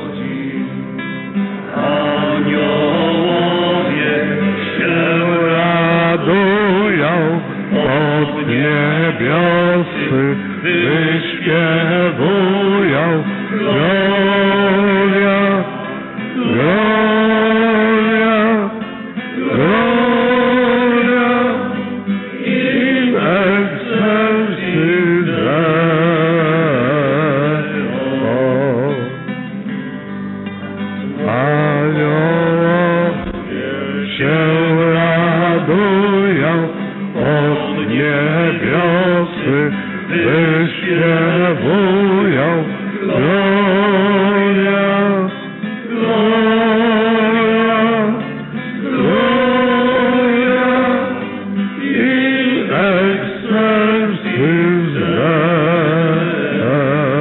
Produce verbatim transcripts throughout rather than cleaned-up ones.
Aniołowie się radują, od niebiosy wyśpiewują. Gloria, gloria, gloria in excelsis Deo. Aniołowie się radują, od niebiosy wyśpiewują. Gloria, gloria, gloria in excelsis Deo.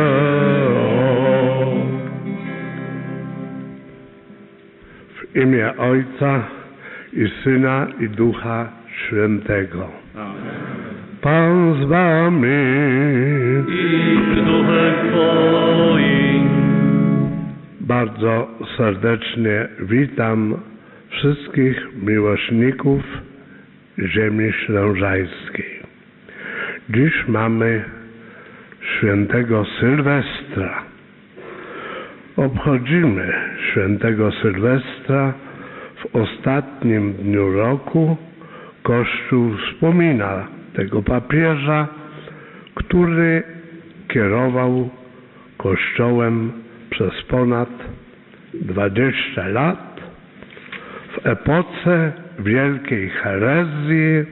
W imię Ojca i Syna i Ducha Świętego. Pan z wami i z duchem Twoim. Bardzo serdecznie witam wszystkich miłośników ziemi ślążańskiej. Dziś mamy świętego Sylwestra. Obchodzimy świętego Sylwestra w ostatnim dniu roku. Kościół wspomina tego papieża, który kierował Kościołem przez ponad dwadzieścia lat w epoce wielkiej herezji,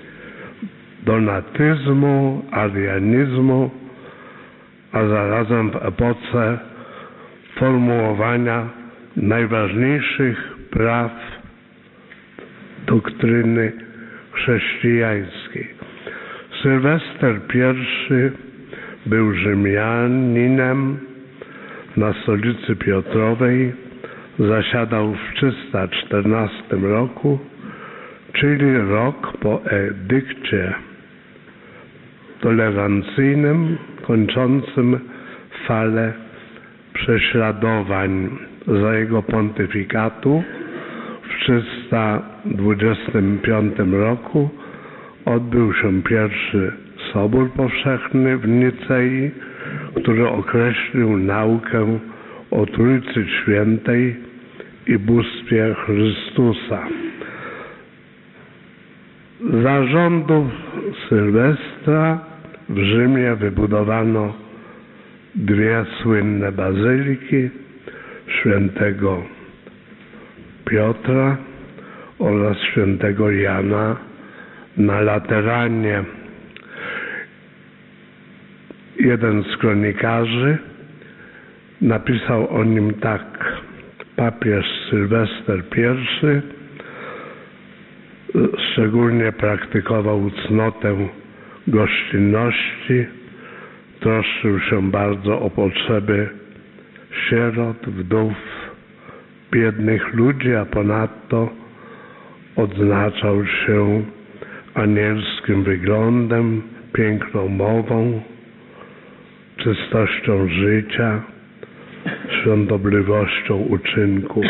donatyzmu, arianizmu, a zarazem w epoce formułowania najważniejszych praw doktryny chrześcijańskiej. Sylwester I był Rzymianinem na stolicy Piotrowej, zasiadał w trzysta czternastym roku, czyli rok po edykcie tolerancyjnym kończącym falę prześladowań. Za jego pontyfikatu w trzysta dwudziestym piątym roku odbył się pierwszy Sobór Powszechny w Nicei, który określił naukę o Trójcy Świętej i bóstwie Chrystusa. Za rządów Sylwestra w Rzymie wybudowano dwie słynne bazyliki świętego Piotra oraz świętego Jana na Lateranie. Jeden z kronikarzy napisał o nim tak: papież Sylwester I szczególnie praktykował cnotę gościnności, troszczył się bardzo o potrzeby sierot, wdów, biednych ludzi, a ponadto odznaczał się anielskim wyglądem, piękną mową, czystością życia, świątobliwością uczynków,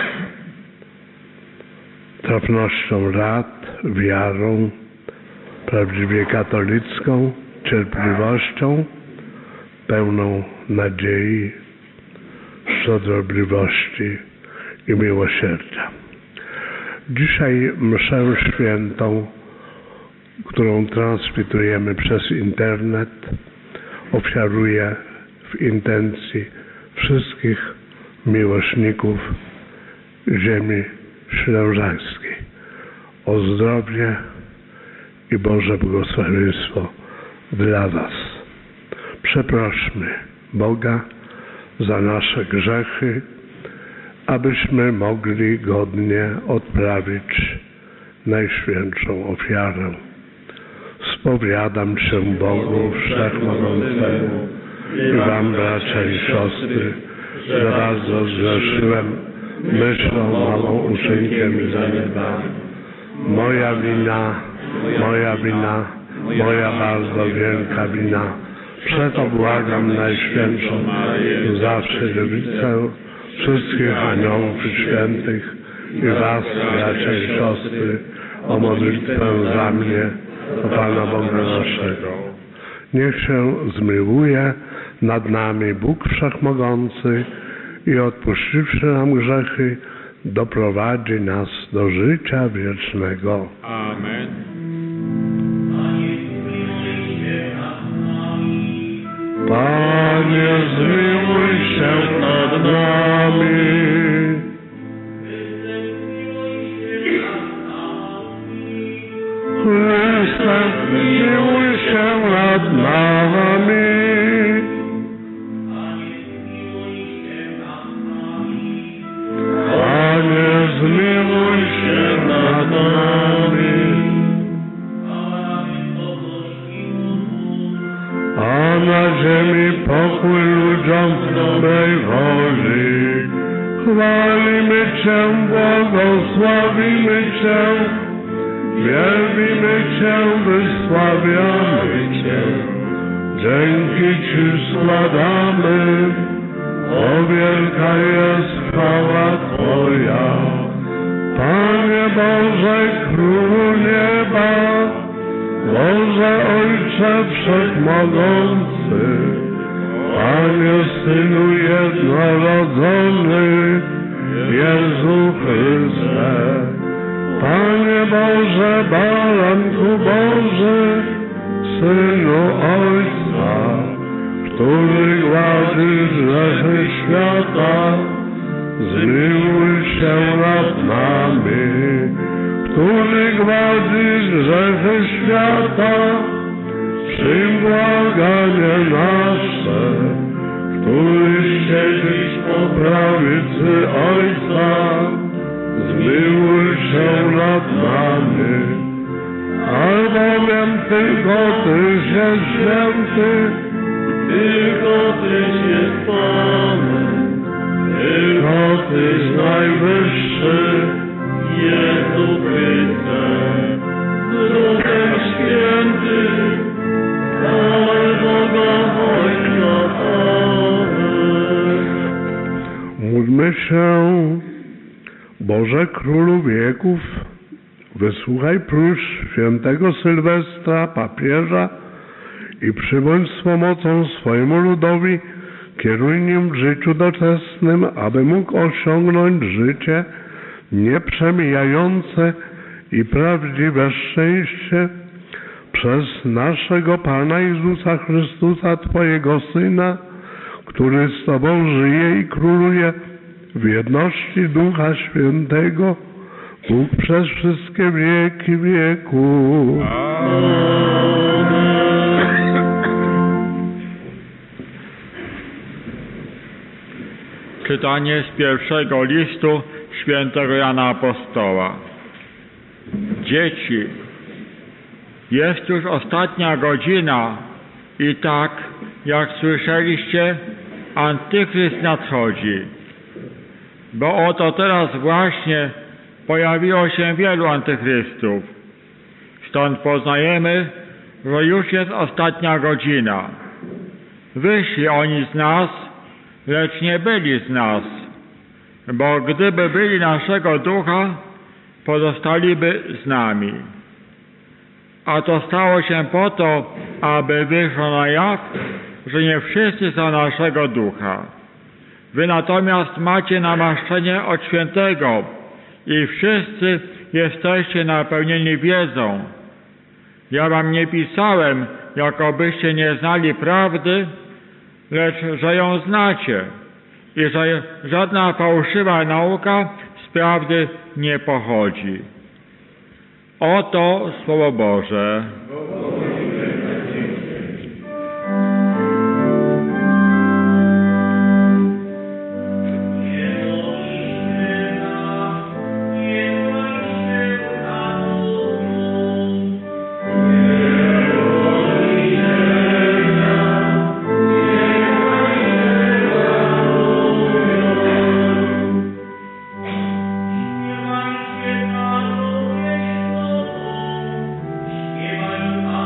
trafnością rad, wiarą prawdziwie katolicką, cierpliwością, pełną nadziei, szczodrobliwości i miłosierdzia. Dzisiaj mszę świętą, którą transmitujemy przez internet, ofiaruję w intencji wszystkich miłośników ziemi ślążańskiej. O zdrowie i Boże błogosławieństwo dla Was. Przeprośmy Boga za nasze grzechy, abyśmy mogli godnie odprawić najświętszą ofiarę. Spowiadam się Bogu Wszechmogącemu i Wam, bracia i siostry, że bardzo zgrzeszyłem myślą, mową, uczynkiem i zaniedbaniem. Moja wina, moja wina, moja bardzo wielka wina. Przeto błagam Najświętszą Maryję, zawsze Dziewicę, wszystkich aniołów i świętych i was, bracia i siostry, o modlitwę za mnie, do Pana Boga naszego. Niech się zmiłuje nad nami Bóg Wszechmogący i odpuściwszy nam grzechy, doprowadzi nas do życia wiecznego. Amen. Panie, zmiłuj się nad nami. Chryste, zmiłuj się nad nami. Panie, zmiłuj się nad nami. A na ziemi pokój ludziom w dobrej woli. Chwalimy Cię, błogosławimy Cię, wielbimy Cię, wysławiamy Cię. Dzięki Ci składamy, bo wielka jest chwała Twoja. Panie Boże, Królu nieba, Boże Ojcze Wszechmogący, Panie Synu jednorodzony, Jezu Chryste, Panie Boże, Baranku Boży, Synu Ojca, który gładzisz grzechy świata, zmiłuj się nad nami. Który gładzisz grzechy świata, przyjm błaganie nasze, który siedzisz po prawicy Ojca, zmiłuj się nad nami. Albowiem tylko Tyś jest święty, tylko Tyś jest Panem, tylko Tyś najwyższy, Jezu Chryste, Duchem Świętym, chwal Boga Ojca. Amen. Módlmy się. Boże Królu wieków, wysłuchaj próśb świętego Sylwestra, papieża i przybądź z pomocą swojemu ludowi, kieruj nim w życiu doczesnym, aby mógł osiągnąć życie nieprzemijające i prawdziwe szczęście przez naszego Pana Jezusa Chrystusa, Twojego Syna, który z Tobą żyje i króluje w jedności Ducha Świętego, Bóg przez wszystkie wieki wieków. Czytanie z pierwszego listu świętego Jana Apostoła. Dzieci, jest już ostatnia godzina i tak, jak słyszeliście, Antychryst nadchodzi. Bo oto teraz właśnie pojawiło się wielu antychrystów. Stąd poznajemy, że już jest ostatnia godzina. Wyszli oni z nas, lecz nie byli z nas. Bo gdyby byli naszego ducha, pozostaliby z nami. A to stało się po to, aby wyszło na jaw, że nie wszyscy są naszego ducha. Wy natomiast macie namaszczenie od świętego i wszyscy jesteście napełnieni wiedzą. Ja wam nie pisałem, jakobyście nie znali prawdy, lecz że ją znacie i że żadna fałszywa nauka z prawdy nie pochodzi. Oto Słowo Boże. Śpiewaj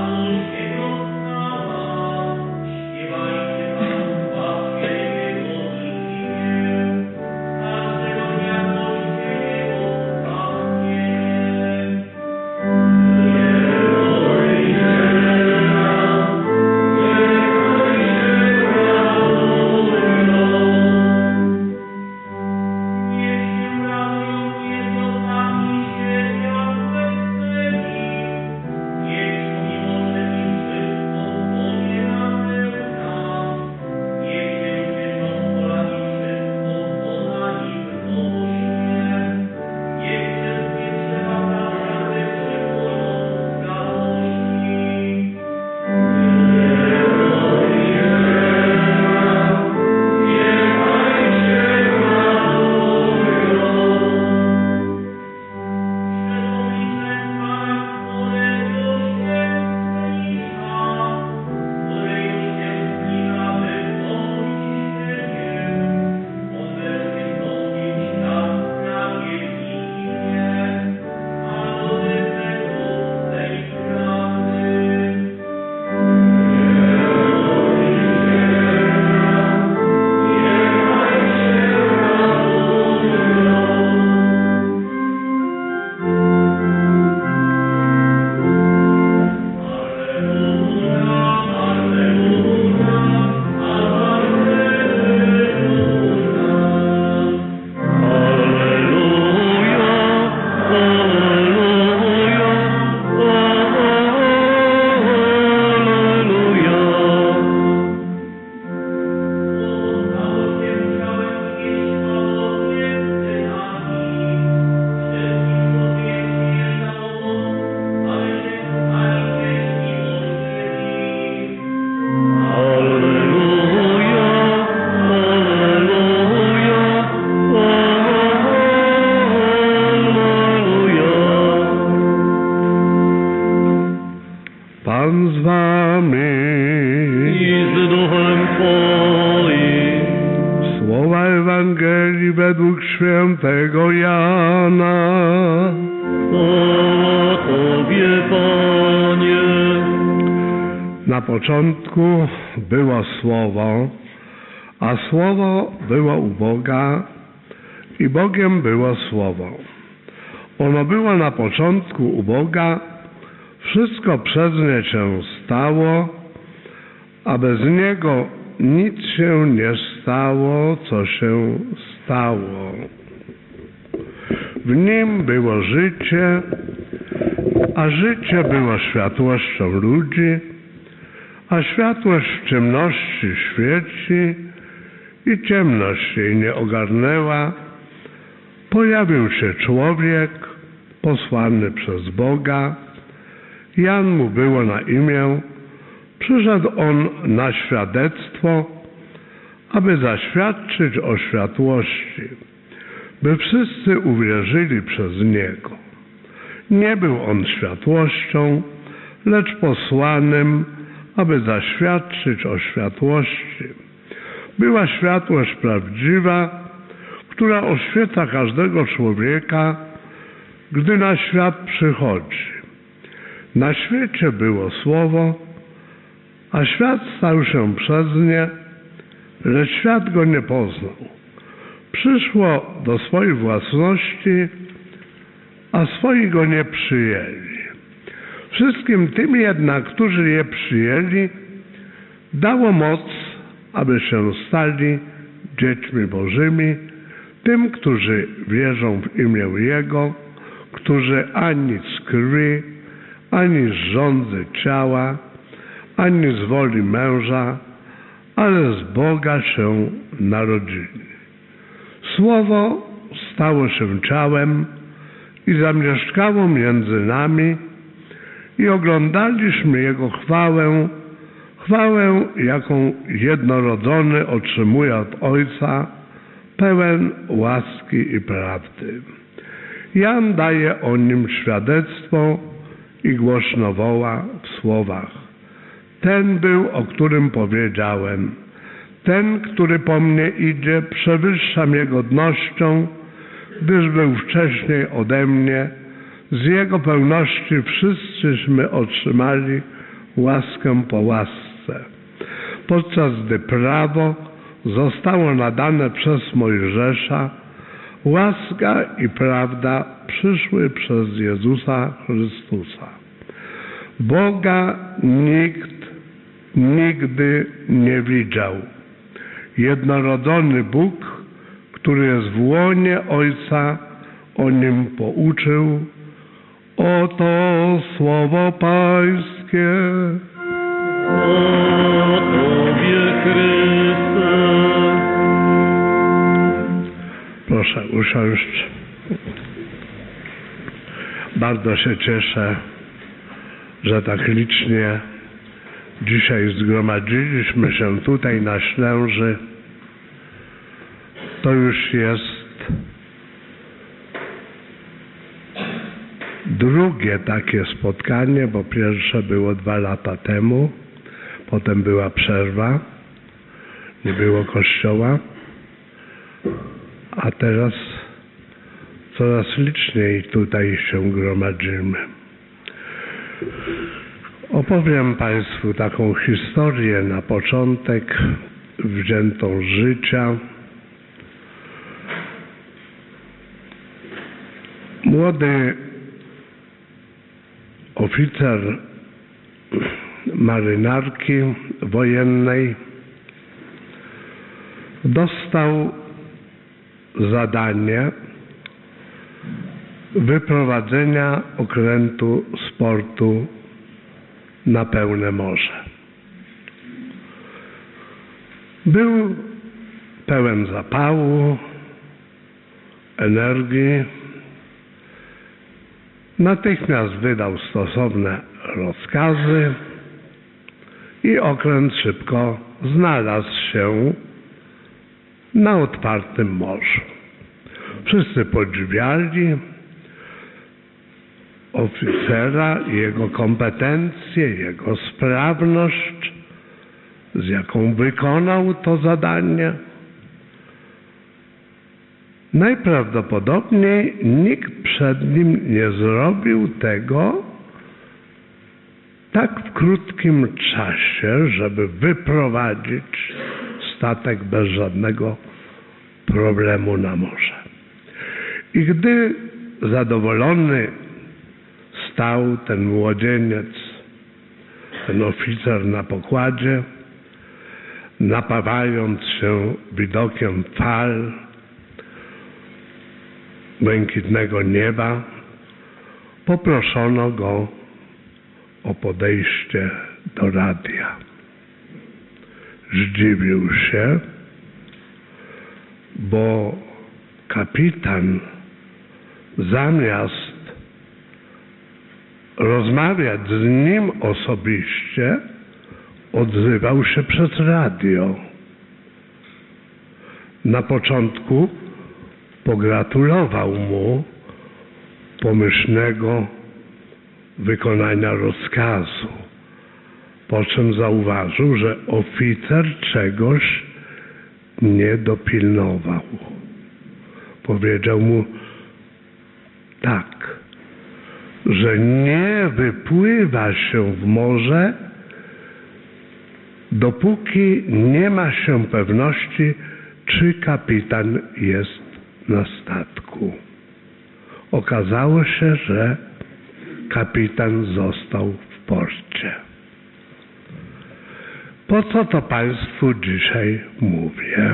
Ewangelii według świętego Jana. Chwała Tobie, Panie. Na początku było Słowo, a Słowo było u Boga i Bogiem było Słowo. Ono było na początku u Boga, wszystko przez nie się stało, a bez Niego nic się nie stało, co się stało. W Nim było życie, a życie było światłością ludzi, a światłość w ciemności świeci i ciemność jej nie ogarnęła. Pojawił się człowiek posłany przez Boga. Jan mu było na imię. Przyszedł on na świadectwo, aby zaświadczyć o światłości, by wszyscy uwierzyli przez Niego. Nie był on światłością, lecz posłanym, aby zaświadczyć o światłości. Była światłość prawdziwa, która oświeca każdego człowieka, gdy na świat przychodzi. Na świecie było Słowo, a świat stał się przez nie, lecz świat go nie poznał. Przyszło do swojej własności, a swoi go nie przyjęli. Wszystkim tym jednak, którzy je przyjęli, dało moc, aby się stali dziećmi Bożymi, tym, którzy wierzą w imię Jego, którzy ani z krwi, ani z żądzy ciała, ani z woli męża, ale z Boga się narodzili. Słowo stało się ciałem i zamieszkało między nami i oglądaliśmy Jego chwałę, chwałę, jaką jednorodzony otrzymuje od Ojca, pełen łaski i prawdy. Jan daje o Nim świadectwo i głośno woła w słowach: ten był, o którym powiedziałem, ten, który po mnie idzie, przewyższa mnie godnością, gdyż był wcześniej ode mnie. Z Jego pełności wszyscyśmy otrzymali łaskę po łasce. Podczas gdy prawo zostało nadane przez Mojżesza, łaska i prawda przyszły przez Jezusa Chrystusa. Boga nikt nigdy nie widział. Jednorodzony Bóg, który jest w łonie Ojca, o Nim pouczył. Oto słowo Pańskie. O Tobie, Chryste. Proszę usiąść. Bardzo się cieszę, że tak licznie dzisiaj zgromadziliśmy się tutaj na Ślęży. To już jest drugie takie spotkanie, bo pierwsze było dwa lata temu, potem była przerwa, nie było kościoła, a teraz coraz liczniej tutaj się gromadzimy. Opowiem Państwu taką historię na początek, wziętą z życia. Młody oficer marynarki wojennej dostał zadanie wyprowadzenia okrętu z portu na pełne morze. Był pełen zapału, energii. Natychmiast wydał stosowne rozkazy i okręt szybko znalazł się na otwartym morzu. Wszyscy podziwiali oficera, jego kompetencje, jego sprawność, z jaką wykonał to zadanie. Najprawdopodobniej nikt przed nim nie zrobił tego tak w krótkim czasie, żeby wyprowadzić statek bez żadnego problemu na morze. I gdy zadowolony stał ten młodzieniec, ten oficer na pokładzie, napawając się widokiem fal, błękitnego nieba, poproszono go o podejście do radia. Zdziwił się, bo kapitan zamiast rozmawiać z nim osobiście, odzywał się przez radio. Na początku pogratulował mu pomyślnego wykonania rozkazu, po czym zauważył, że oficer czegoś nie dopilnował. Powiedział mu tak, że nie wypływa się w morze, dopóki nie ma się pewności, czy kapitan jest na statku. Okazało się, że kapitan został w porcie. Po co to Państwu dzisiaj mówię?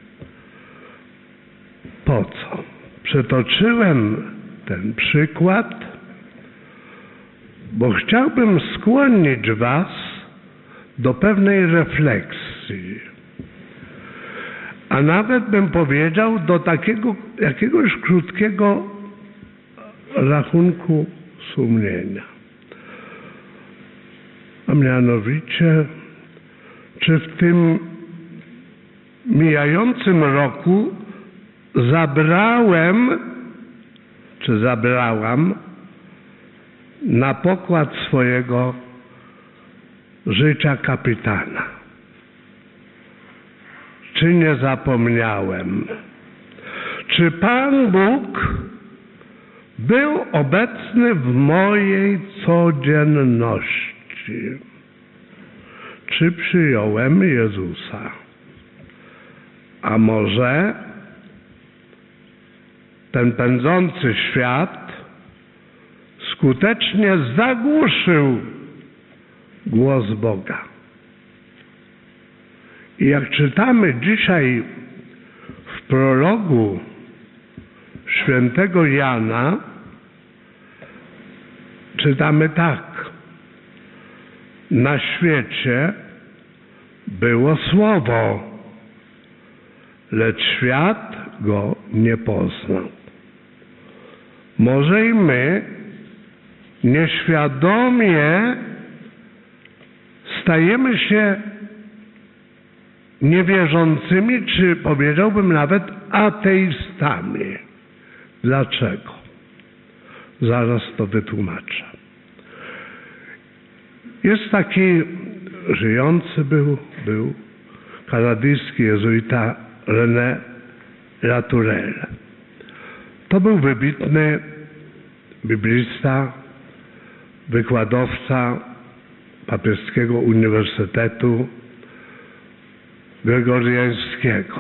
Po co? Przytoczyłem ten przykład, bo chciałbym skłonić Was do pewnej refleksji, a nawet bym powiedział do takiego jakiegoś krótkiego rachunku sumienia. A mianowicie, czy w tym mijającym roku zabrałem, czy zabrałam na pokład swojego życia kapitana? Czy nie zapomniałem? Czy Pan Bóg był obecny w mojej codzienności? Czy przyjąłem Jezusa? A może ten pędzący świat skutecznie zagłuszył głos Boga? I jak czytamy dzisiaj w prologu świętego Jana, czytamy tak: na świecie było Słowo, lecz świat go nie poznał. Może i my nieświadomie stajemy się niewierzącymi, czy powiedziałbym nawet ateistami. Dlaczego? Zaraz to wytłumaczę. Jest taki żyjący był, był kanadyjski jezuita René Latourelle. To był wybitny biblista, wykładowca papieskiego Uniwersytetu Gregoriańskiego.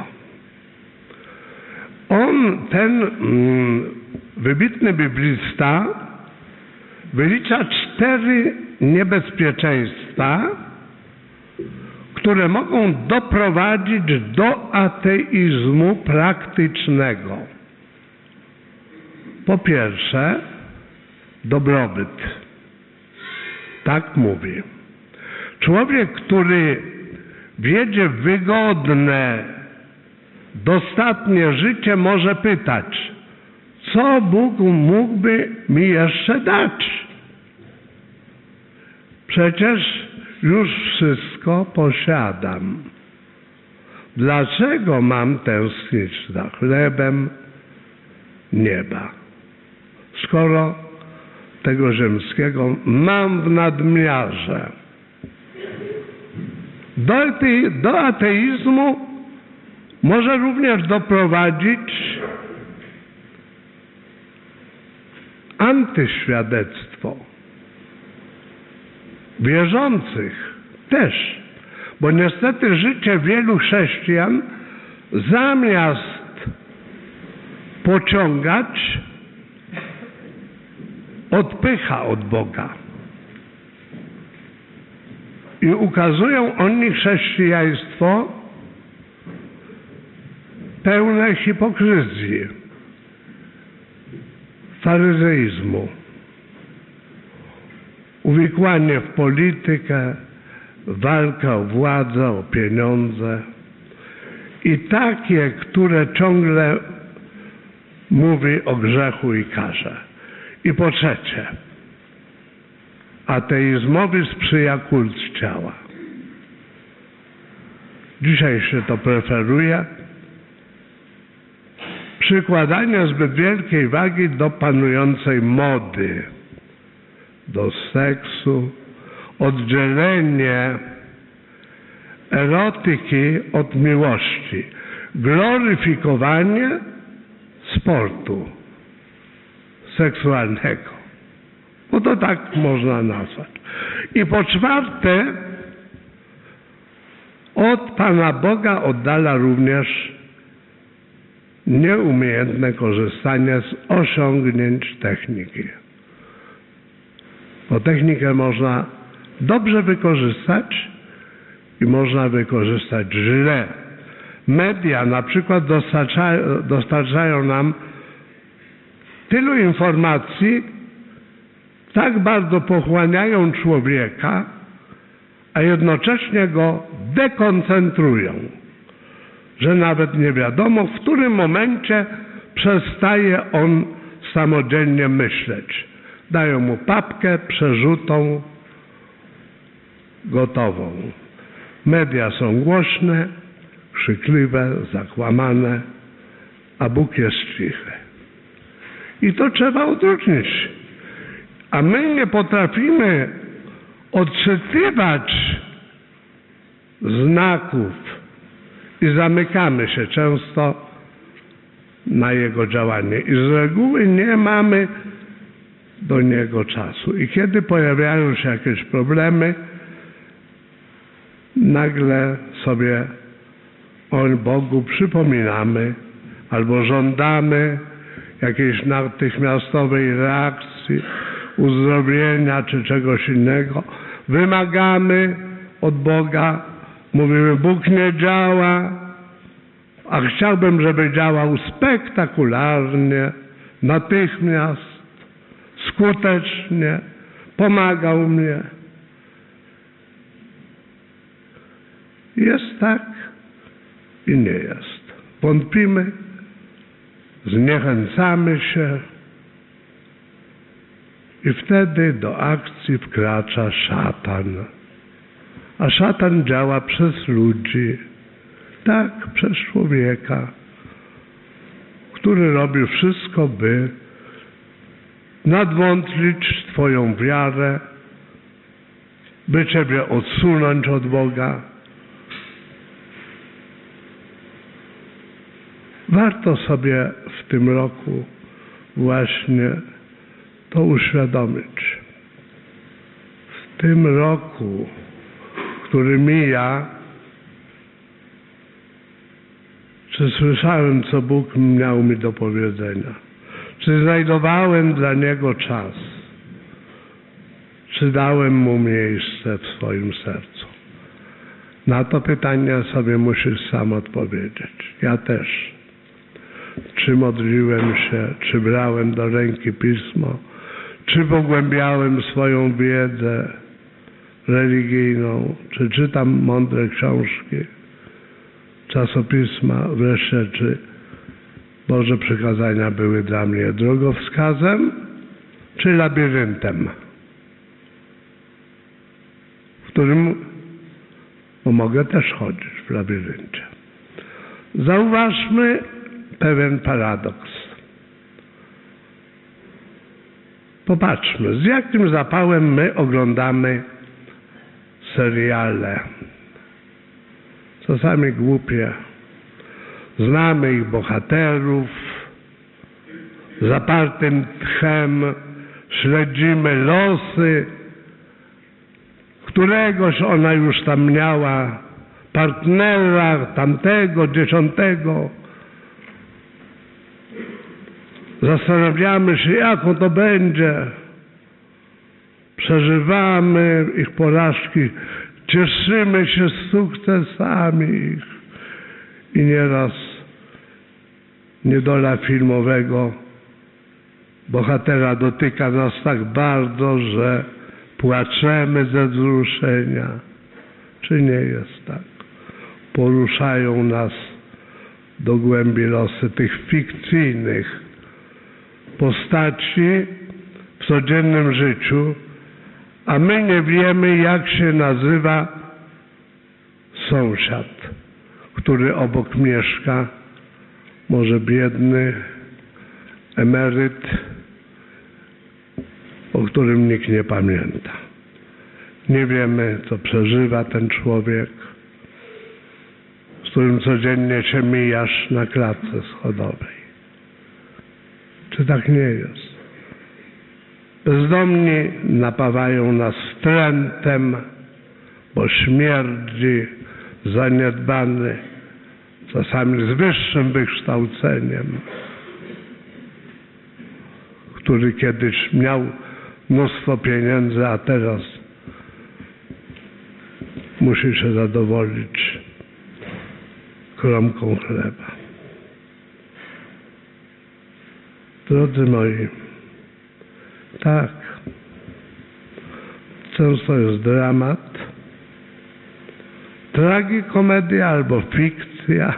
On, ten mm, wybitny biblista, wylicza cztery niebezpieczeństwa, które mogą doprowadzić do ateizmu praktycznego. Po pierwsze, dobrobyt. Tak mówi. Człowiek, który wiedzie wygodne, dostatnie życie, może pytać, co Bóg mógłby mi jeszcze dać? Przecież już wszystko posiadam. Dlaczego mam tęsknić za chlebem nieba, skoro tego ziemskiego mam w nadmiarze? Do, do ateizmu może również doprowadzić antyświadectwo. Wierzących też, bo niestety życie wielu chrześcijan zamiast pociągać, odpycha od Boga. I ukazują oni chrześcijaństwo pełne hipokryzji, faryzeizmu, uwikłanie w politykę, walkę o władzę, o pieniądze i takie, które ciągle mówi o grzechu i karze. I po trzecie, ateizmowi sprzyja kult ciała. Dzisiaj się to preferuje. Przykładanie zbyt wielkiej wagi do panującej mody, do seksu, oddzielenie erotyki od miłości, gloryfikowanie sportu seksualnego, bo to tak można nazwać. I po czwarte, od Pana Boga oddala również nieumiejętne korzystanie z osiągnięć techniki. Bo technikę można dobrze wykorzystać i można wykorzystać źle. Media na przykład dostarczają, dostarczają nam tylu informacji, tak bardzo pochłaniają człowieka, a jednocześnie go dekoncentrują, że nawet nie wiadomo, w którym momencie przestaje on samodzielnie myśleć. Dają mu papkę przerzutą, gotową. Media są głośne, krzykliwe, zakłamane, a Bóg jest cichy. I to trzeba odróżnić. A my nie potrafimy odczytywać znaków i zamykamy się często na jego działanie. I z reguły nie mamy do niego czasu. I kiedy pojawiają się jakieś problemy, nagle sobie o Bogu przypominamy albo żądamy jakiejś natychmiastowej reakcji, uzdrowienia czy czegoś innego. Wymagamy od Boga, mówimy, Bóg nie działa, a chciałbym, żeby działał spektakularnie, natychmiast, skutecznie, pomagał mnie. Jest tak i nie jest. Wątpimy, zniechęcamy się i wtedy do akcji wkracza szatan. A szatan działa przez ludzi, tak, przez człowieka, który robi wszystko, by nadwątlić Twoją wiarę, by Ciebie odsunąć od Boga. Warto sobie w tym roku właśnie to uświadomić. W tym roku, który mija, czy słyszałem, co Bóg miał mi do powiedzenia? Czy znajdowałem dla Niego czas? Czy dałem Mu miejsce w swoim sercu? Na to pytanie sobie musisz sam odpowiedzieć. Ja też. Czy modliłem się, czy brałem do ręki Pismo, czy pogłębiałem swoją wiedzę religijną, czy czytam mądre książki, czasopisma, wreszcie czy Boże przykazania były dla mnie drogowskazem, czy labiryntem, w którym bo mogę też chodzić w labiryncie. Zauważmy pewien paradoks. Popatrzmy, z jakim zapałem my oglądamy seriale. Czasami głupie. Znamy ich bohaterów, zapartym tchem śledzimy losy któregoś ona już tam miała partnera, tamtego, dziesiątego. Zastanawiamy się, jaką to będzie. Przeżywamy ich porażki, cieszymy się z sukcesami ich. I nieraz niedola filmowego bohatera dotyka nas tak bardzo, że płaczemy ze wzruszenia. Czy nie jest tak? Poruszają nas do głębi losy tych fikcyjnych postaci w codziennym życiu, a my nie wiemy, jak się nazywa sąsiad, który obok mieszka, może biedny emeryt, o którym nikt nie pamięta. Nie wiemy, co przeżywa ten człowiek, z którym codziennie się mijasz na klatce schodowej. Czy tak nie jest? Bezdomni napawają nas wstrętem, bo śmierdzi, zaniedbany, czasami z wyższym wykształceniem, który kiedyś miał mnóstwo pieniędzy, a teraz musi się zadowolić kromką chleba. Drodzy moi, tak, często jest dramat, tragikomedia albo fikcja,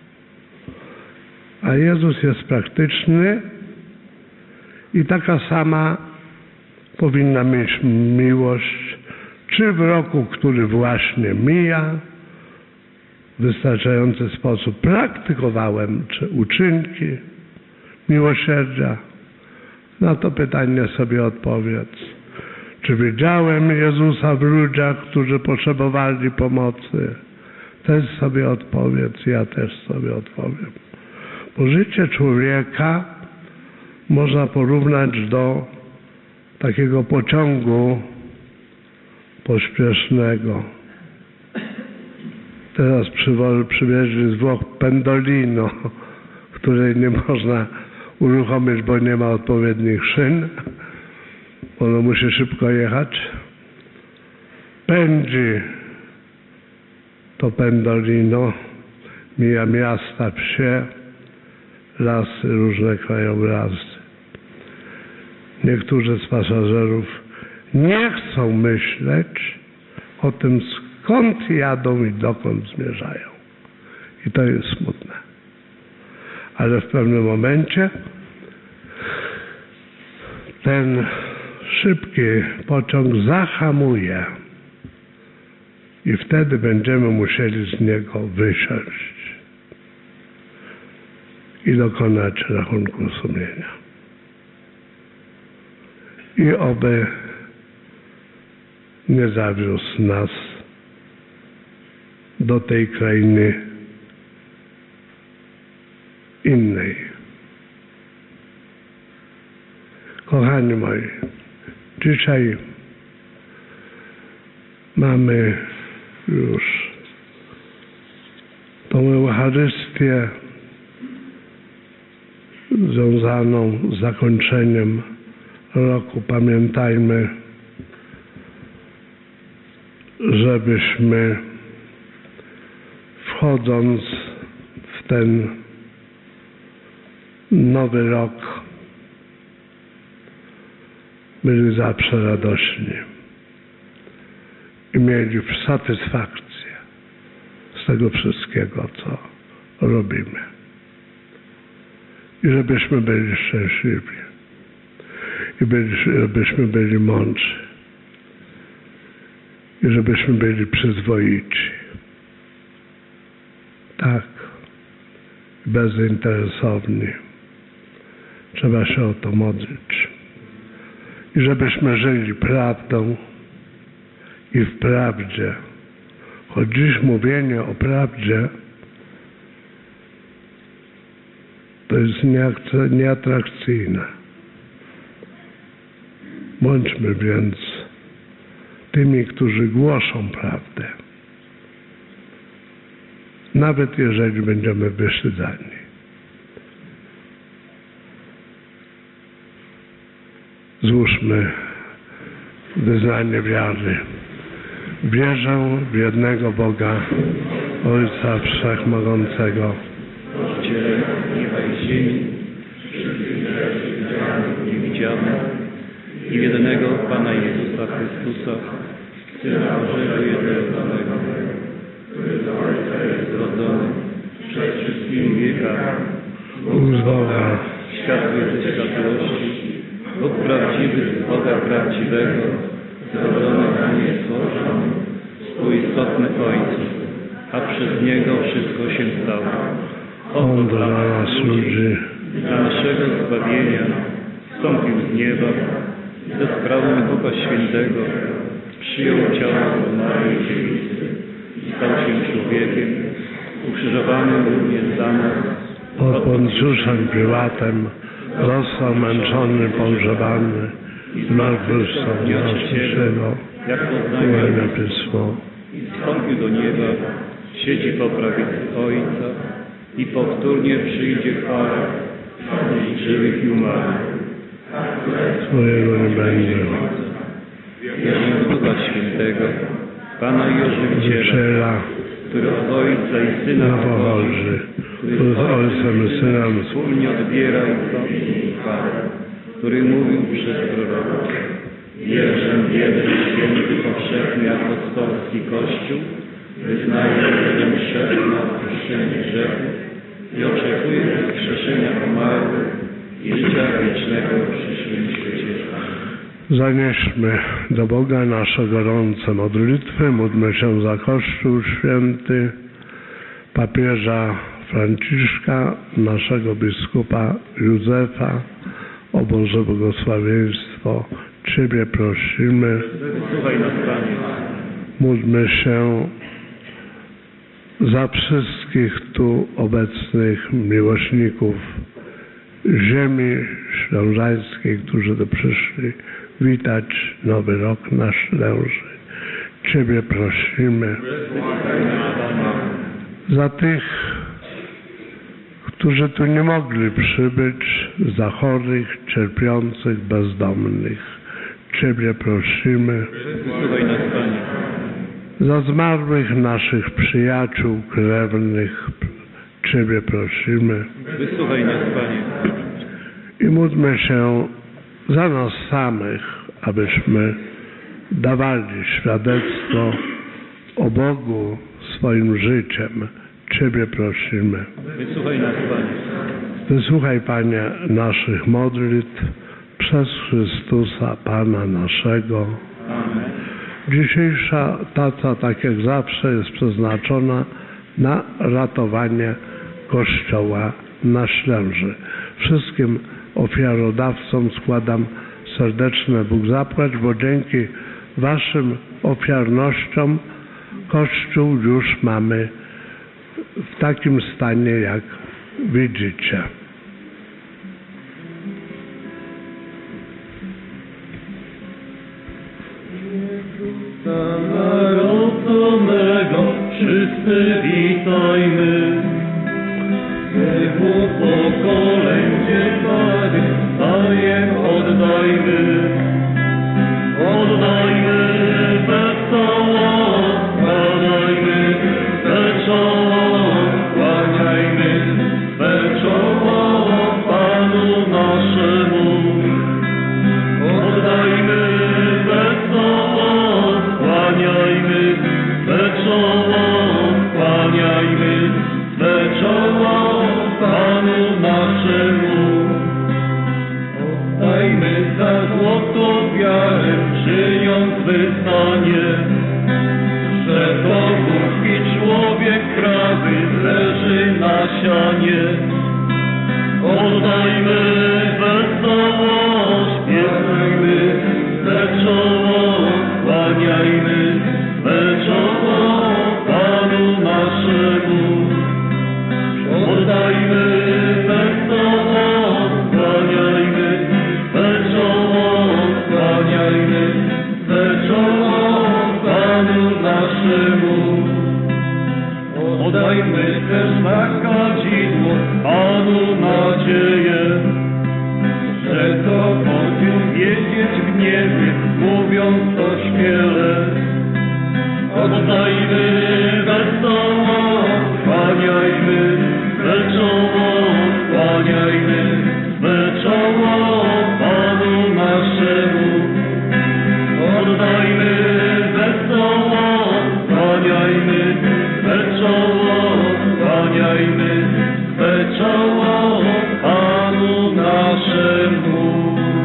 a Jezus jest praktyczny i taka sama powinna mieć miłość, czy w roku, który właśnie mija, w wystarczający sposób praktykowałem, czy uczynki miłosierdzia. Na to pytanie sobie odpowiedz. Czy widziałem Jezusa w ludziach, którzy potrzebowali pomocy? Też sobie odpowiedz, ja też sobie odpowiem. Bo życie człowieka można porównać do takiego pociągu pośpiesznego. Teraz przywieźli z Włoch Pendolino, której nie można uruchomić, bo nie ma odpowiednich szyn. Ono musi szybko jechać. Pędzi to Pendolino, mija miasta, wsie, lasy, różne krajobrazy. Niektórzy z pasażerów nie chcą myśleć o tym, skąd jadą i dokąd zmierzają. I to jest smutne. Ale w pewnym momencie ten szybki pociąg zahamuje i wtedy będziemy musieli z niego wysiąść i dokonać rachunku sumienia. I oby nie zawiózł nas do tej krainy innej. Kochani moi, dzisiaj mamy już tą Eucharystię związaną z zakończeniem roku. Pamiętajmy, żebyśmy wchodząc w ten nowy rok byli zawsze radośni i mieli satysfakcję z tego wszystkiego, co robimy. I żebyśmy byli szczęśliwi. I byli, żebyśmy byli mądrzy. I żebyśmy byli przyzwoici. Tak. Bezinteresowni. Trzeba się o to modlić. I żebyśmy żyli prawdą i w prawdzie. Choć dziś mówienie o prawdzie to jest nieatrakcyjne. Bądźmy więc tymi, którzy głoszą prawdę, nawet jeżeli będziemy wyszydzani. Złóżmy wyznanie wiary. Wierzę w jednego Boga, Ojca Wszechmogącego, Stworzyciela nieba i ziemi, wszystkich rzeczy widzianych i niewidzianych, i w jedynego Pana Jezusa Chrystusa, Syna Bożego jednorodzonego, który z Ojca jest zrodzony przez wszystkimi wiekami, Bóg z Boga, światły ze światłości, Bóg prawdziwy z Boga prawdziwego, zrodzony a nie stworzony, współistotny Ojcu, a przez Niego wszystko się stało. On dla nas ludzi, Dla naszego zbawienia wstąpił z nieba, ze sprawą Ducha Świętego, przyjął ciało Maryi Dziewicy i stał się człowiekiem, ukrzyżowany również za nas, pod Poncjuszem Piłatem, został męczony, pogrzebany, zmartwychwstał dnia trzeciego, jak Słowa poznajmy, Pismo. i wstąpił do nieba, siedzi po prawicy Ojca i powtórnie przyjdzie chwała i żywych i umarłych. Swojego nie będzie. Wierzę w Ducha Świętego, Pana i Ożywiciela, Żywiciela który od Ojca i Syna na pochodzi, pochodzi, który z Ojcem i Synem wspólnie odbiera i chwałę, który mówił przez proroków. Wierzę w jeden święty, powszechny, apostolski Kościół, wyznaję jeden grzech na odpuszczenie grzechów i oczekuję wskrzeszenia umarłych i życia wiecznego w przyszłym świecie. Zanieśmy do Boga nasze gorące modlitwy, módlmy się za Kościół Święty, papieża Franciszka, naszego biskupa Józefa, o Boże błogosławieństwo. Ciebie prosimy. Wysłuchaj nas, Panie. Módlmy się za wszystkich tu obecnych miłośników ziemi ślązańskiej, którzy tu przyszli witać Nowy Rok na Ślęży. Ciebie prosimy. Za tych, którzy tu nie mogli przybyć, za chorych, cierpiących, bezdomnych. Ciebie prosimy. Wysłuchaj nas, Panie. Za zmarłych naszych przyjaciół, krewnych, Ciebie prosimy. Wysłuchaj nas, Panie. I módlmy się za nas samych, abyśmy dawali świadectwo o Bogu swoim życiem. Ciebie prosimy. Wysłuchaj nas, Panie. Wysłuchaj, Panie, naszych modlitw przez Chrystusa, Pana naszego. Amen. Dzisiejsza taca, tak jak zawsze, jest przeznaczona na ratowanie Kościoła na Ślęży. Wszystkim ofiarodawcom składam serdeczne Bóg zapłać, bo dzięki Waszym ofiarnościom Kościół już mamy w takim stanie, jak widzicie. Narodzonego wszyscy witajmy. Synu pokolędzie Panie, dajem oddajmy. Oddajmy wesoło, składajmy we czoło, kłaniajmy we czoło Panu naszemu. Oddajmy wesoło, kłaniajmy we czoło, kłaniajmy we czoło Panu naszemu. Oddajmy za złoto wiarę, przyjąc wyznanie, że Bóg i człowiek prawy leży na sianie. Oddajmy wesoło, śpiewajmy we czoło, kłaniajmy we czoło Panu naszemu. Oddajmy wesoło, kłaniajmy we czoło, kłaniajmy Oddajmy też na kadzidło Panu nadzieję, że to chodził wiedzieć w niebie, mówiąc o szkiele. Oddajmy wesoło, kłaniajmy, we czoło, kłaniajmy, we czoło Panu naszemu. Oddajmy wesoło, kłaniajmy, we czoło, kłaniajmy, we czoło Panu naszemu.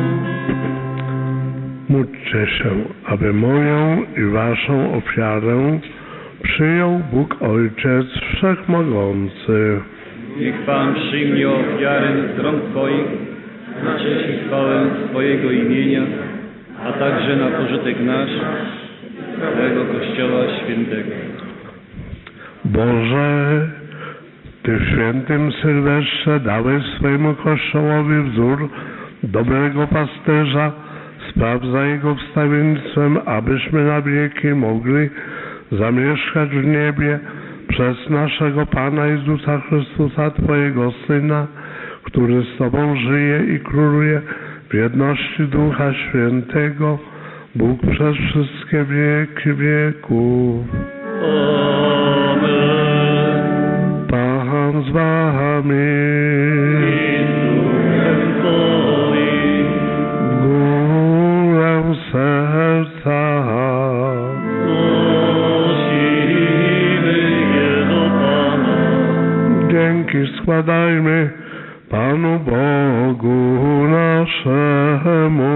Módlcie się, aby moją i waszą ofiarę przyjął Bóg Ojciec Wszechmogący. Niech Pan przyjmie ofiarę z rąk Twoich na cześć i chwałę Twojego imienia, a także na pożytek nasz, całego Kościoła Świętego. Boże, Ty w świętym Sylwestrze dałeś swojemu Kościołowi wzór dobrego pasterza. Spraw za Jego wstawiennictwem, abyśmy na wieki mogli zamieszkać w niebie przez naszego Pana Jezusa Chrystusa, Twojego Syna, który z Tobą żyje i króluje w jedności Ducha Świętego, Bóg przez wszystkie wieki wieków. Amen. Pan z Wami. Górę serca. Dzięki składajmy Panu Bogu naszemu.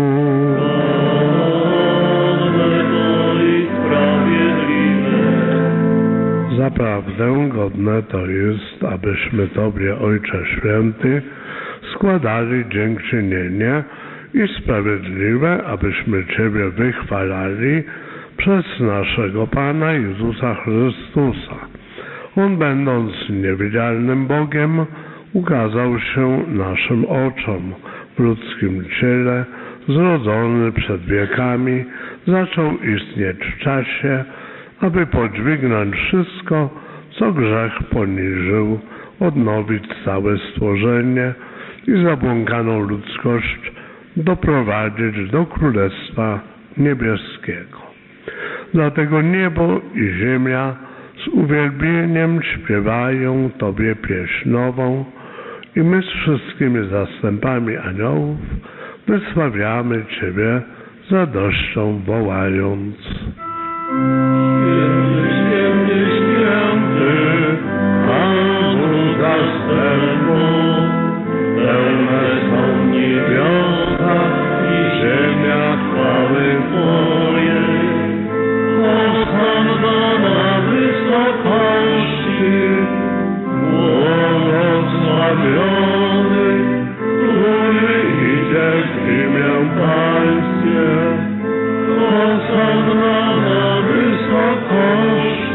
Zaprawdę godne to jest, abyśmy Tobie, Ojcze Święty, składali dziękczynienie i sprawiedliwe, abyśmy Ciebie wychwalali przez naszego Pana Jezusa Chrystusa. On, będąc niewidzialnym Bogiem, ukazał się naszym oczom w ludzkim ciele, zrodzony przed wiekami, zaczął istnieć w czasie, aby podźwignąć wszystko, co grzech poniżył, odnowić całe stworzenie i zabłąkaną ludzkość doprowadzić do Królestwa Niebieskiego. Dlatego niebo i ziemia z uwielbieniem śpiewają Tobie pieśń nową i my z wszystkimi zastępami aniołów wysławiamy Ciebie z radością wołając. Święty, święty, święty, Panu zastępów, pełne są niebiosa i ziemia chwały Twojej. Hosanna na wysokości, błogosławiony, który idzie w imię Pańskie. Hosanna na wysokości.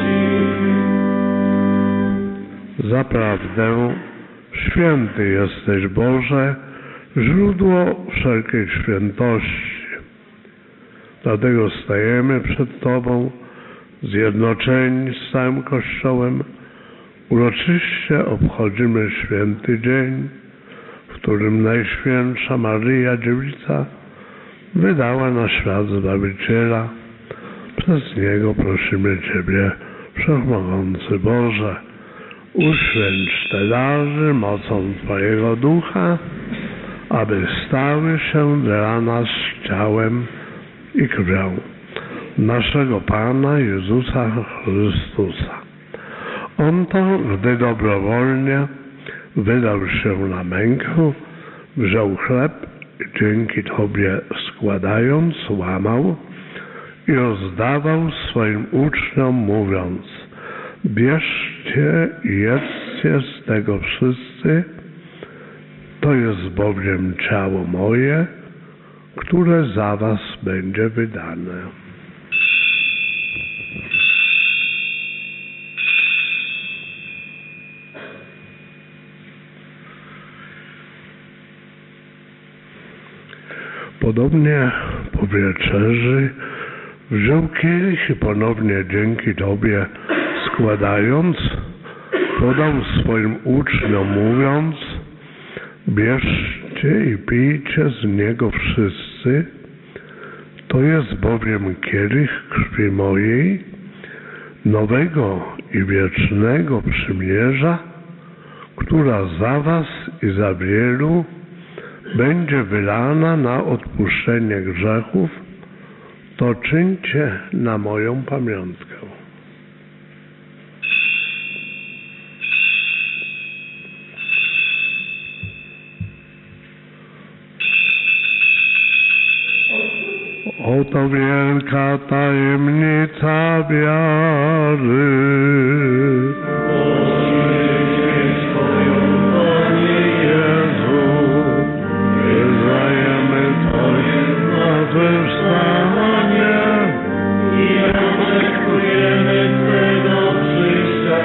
Zaprawdę święty jesteś, Boże, źródło wszelkiej świętości. Dlatego stajemy przed Tobą, zjednoczeni z całym Kościołem, uroczyście obchodzimy święty dzień, w którym Najświętsza Maryja Dziewica wydała na świat Zbawiciela. Przez Niego prosimy Ciebie, Wszechmogący Boże, uświęć te dary mocą Twojego Ducha, aby stały się dla nas ciałem i krwią naszego Pana Jezusa Chrystusa. On to, gdy dobrowolnie wydał się na mękę, wziął chleb i dzięki Tobie składając, łamał i rozdawał swoim uczniom, mówiąc: bierzcie i jedzcie z tego wszyscy, to jest bowiem ciało moje, które za was będzie wydane. Podobnie po wieczerzy wziął kielich i ponownie dzięki Tobie składając, podał swoim uczniom, mówiąc: bierzcie i pijcie z niego wszyscy, to jest bowiem kielich krwi mojej, nowego i wiecznego przymierza, która za was i za wielu będzie wylana na odpuszczenie grzechów. To czyńcie na moją pamiątkę. Oto wielka tajemnica wiary. Jezu, wyznajemy Twoje zmartwychwstanie i oczekujemy Twego przyjścia.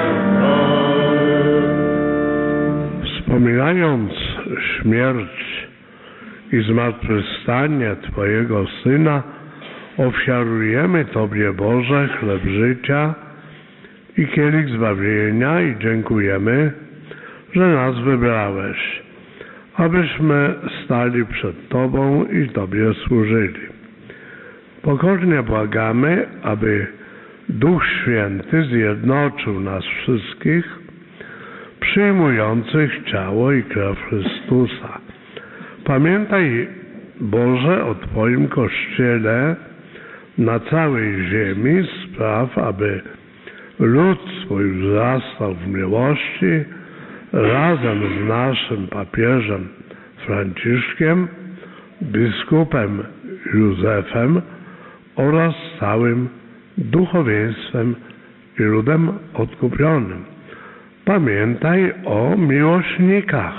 Wspominając śmierć i zmartwychwstanie Twojego Syna, ofiarujemy Tobie, Boże, chleb życia i kielich zbawienia i dziękujemy, że nas wybrałeś, abyśmy stali przed Tobą i Tobie służyli. Pokornie błagamy, aby Duch Święty zjednoczył nas wszystkich, przyjmujących ciało i krew Chrystusa. Pamiętaj, Boże, o Twoim Kościele na całej ziemi, spraw, aby lud swój wzrastał w miłości razem z naszym papieżem Franciszkiem, biskupem Józefem oraz całym duchowieństwem i ludem odkupionym. Pamiętaj o miłośnikach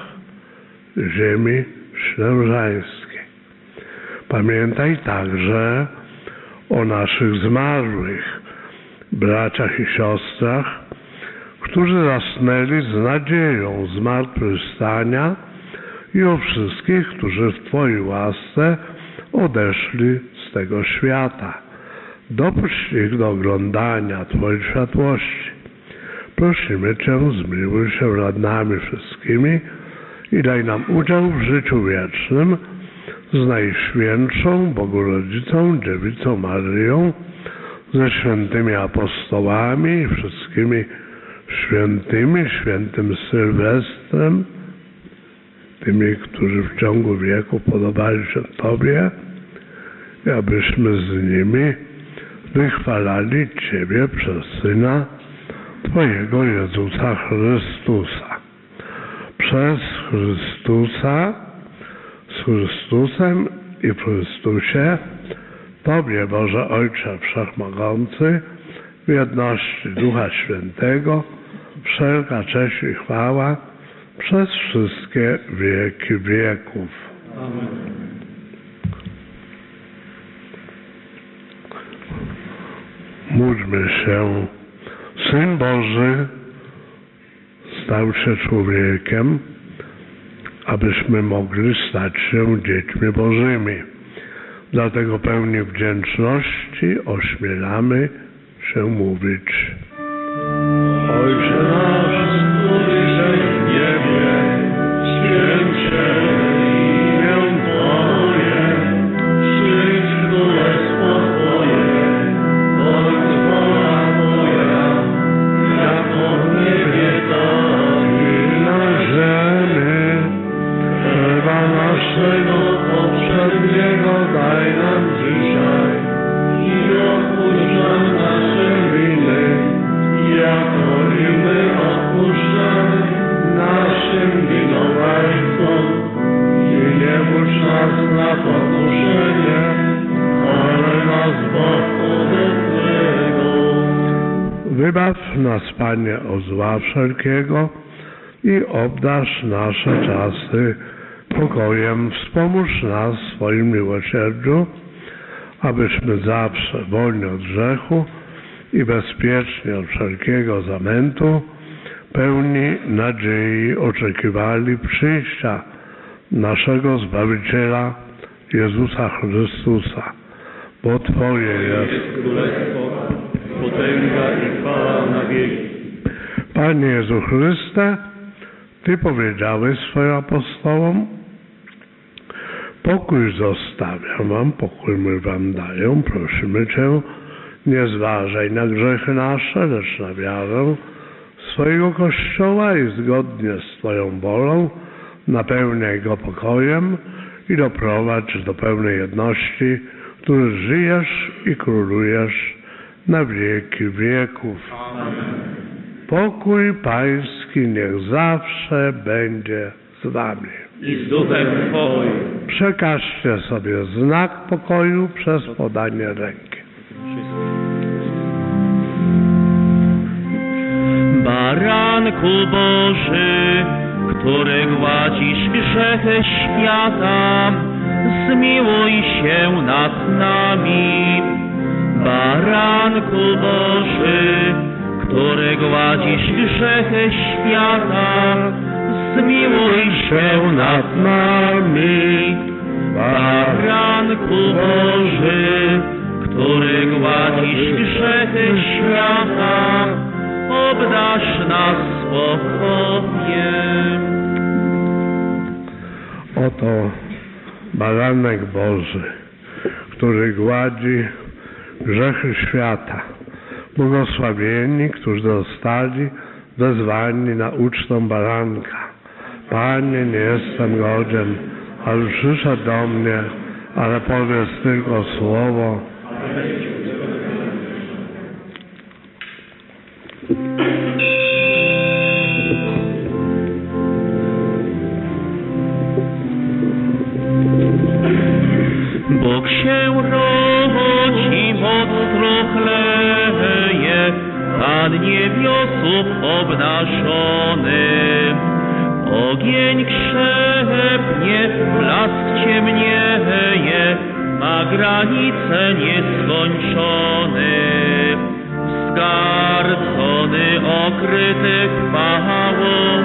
ziemi ślężańskiej. Pamiętaj także o naszych zmarłych braciach i siostrach, którzy zasnęli z nadzieją zmartwychwstania, i o wszystkich, którzy w Twojej łasce odeszli z tego świata. Dopuść ich do oglądania Twojej światłości. Prosimy Cię, zmiłuj się nad nami wszystkimi i daj nam udział w życiu wiecznym z Najświętszą Bogorodzicą, Dziewicą Maryją, ze świętymi apostołami i wszystkimi świętymi, świętym Sylwestrem, tymi, którzy w ciągu wieku podobali się Tobie, i abyśmy z nimi wychwalali Ciebie przez Syna Twojego Jezusa Chrystusa. Przez Chrystusa, z Chrystusem i w Chrystusie, Tobie, Boże Ojcze Wszechmogący, w jedności Ducha Świętego, wszelka cześć i chwała przez wszystkie wieki wieków. Amen. Módlmy się. Syn Boży stał się człowiekiem, abyśmy mogli stać się dziećmi Bożymi. Dlatego pełni wdzięczności ośmielamy się mówić: Ojcze nasz, któryś w niebie, święć się imię Twoje, przyjdź królestwo Twoje, bądź wola Twoja, jako w niebie, tak i na ziemi. Chleba naszego poprzedniego daj nam dzisiaj i odpuść nam nasze winy, jako i my odpuszczamy naszym winowajcom. I nie wódź nas na pokuszenie, ale nas zbaw ode złego. Wybaw nas, Panie, od zła wszelkiego i obdarz nasze czasy pokojem. Wspomóż nas w swoim miłosierdziu, abyśmy zawsze wolni od grzechu i bezpiecznie od wszelkiego zamętu, pełni nadziei oczekiwali przyjścia naszego Zbawiciela Jezusa Chrystusa. Bo Twoje jest Królestwo, potęga i chwała na wieki. Panie Jezu Chryste, Ty powiedziałeś swoim apostołom, pokój zostawiam wam, pokój my wam daję, prosimy Cię, nie zważaj na grzechy nasze, lecz na wiarę swojego Kościoła i zgodnie z Twoją wolą napełniaj go pokojem i doprowadź do pełnej jedności, który żyjesz i królujesz na wieki wieków. Amen. Pokój Pański niech zawsze będzie z Wami. I z duchem Twoim. Przekażcie sobie znak pokoju przez podanie ręki. Baranku Boży, który gładzisz grzechy świata, zmiłuj się nad nami. Baranku Boży, który gładzisz grzechy świata, zmiłuj się nad nami. Baranku Boży, który gładzisz grzechy świata, obdarz nas spokojem. Oto baranek Boży, który gładzi grzechy świata. Błogosławieni, którzy zostali wezwani na ucztę baranka. Panie, nie jestem godzien, aby przyszedł do mnie, ale powiedz tylko słowo. Bóg się rodzi, moc trochleje, Pan niebiosów obnażony. Ogień krzepnie, blask ciemnieje, ma granice nieskończone. Wzgardzony, okryty chwałą,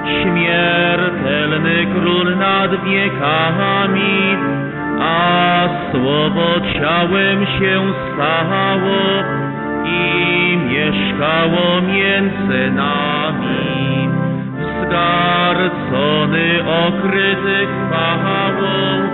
śmiertelny król nad wiekami, a słowo ciałem się stało i mieszkało między nami. Wzgardzony, okryty chwałą,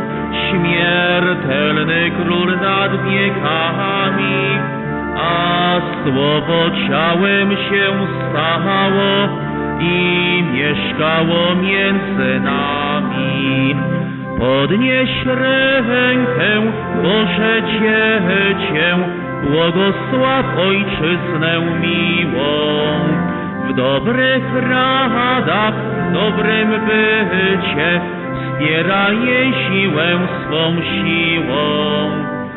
śmiertelny król nad wiekami, a słowo ciałem się stało i mieszkało między nami. Podnieś rękę, Boże Dziecię, błogosław Ojczyznę miłą. W dobrych radach, w dobrym bycie, wspieraj jej siłę swą siłą.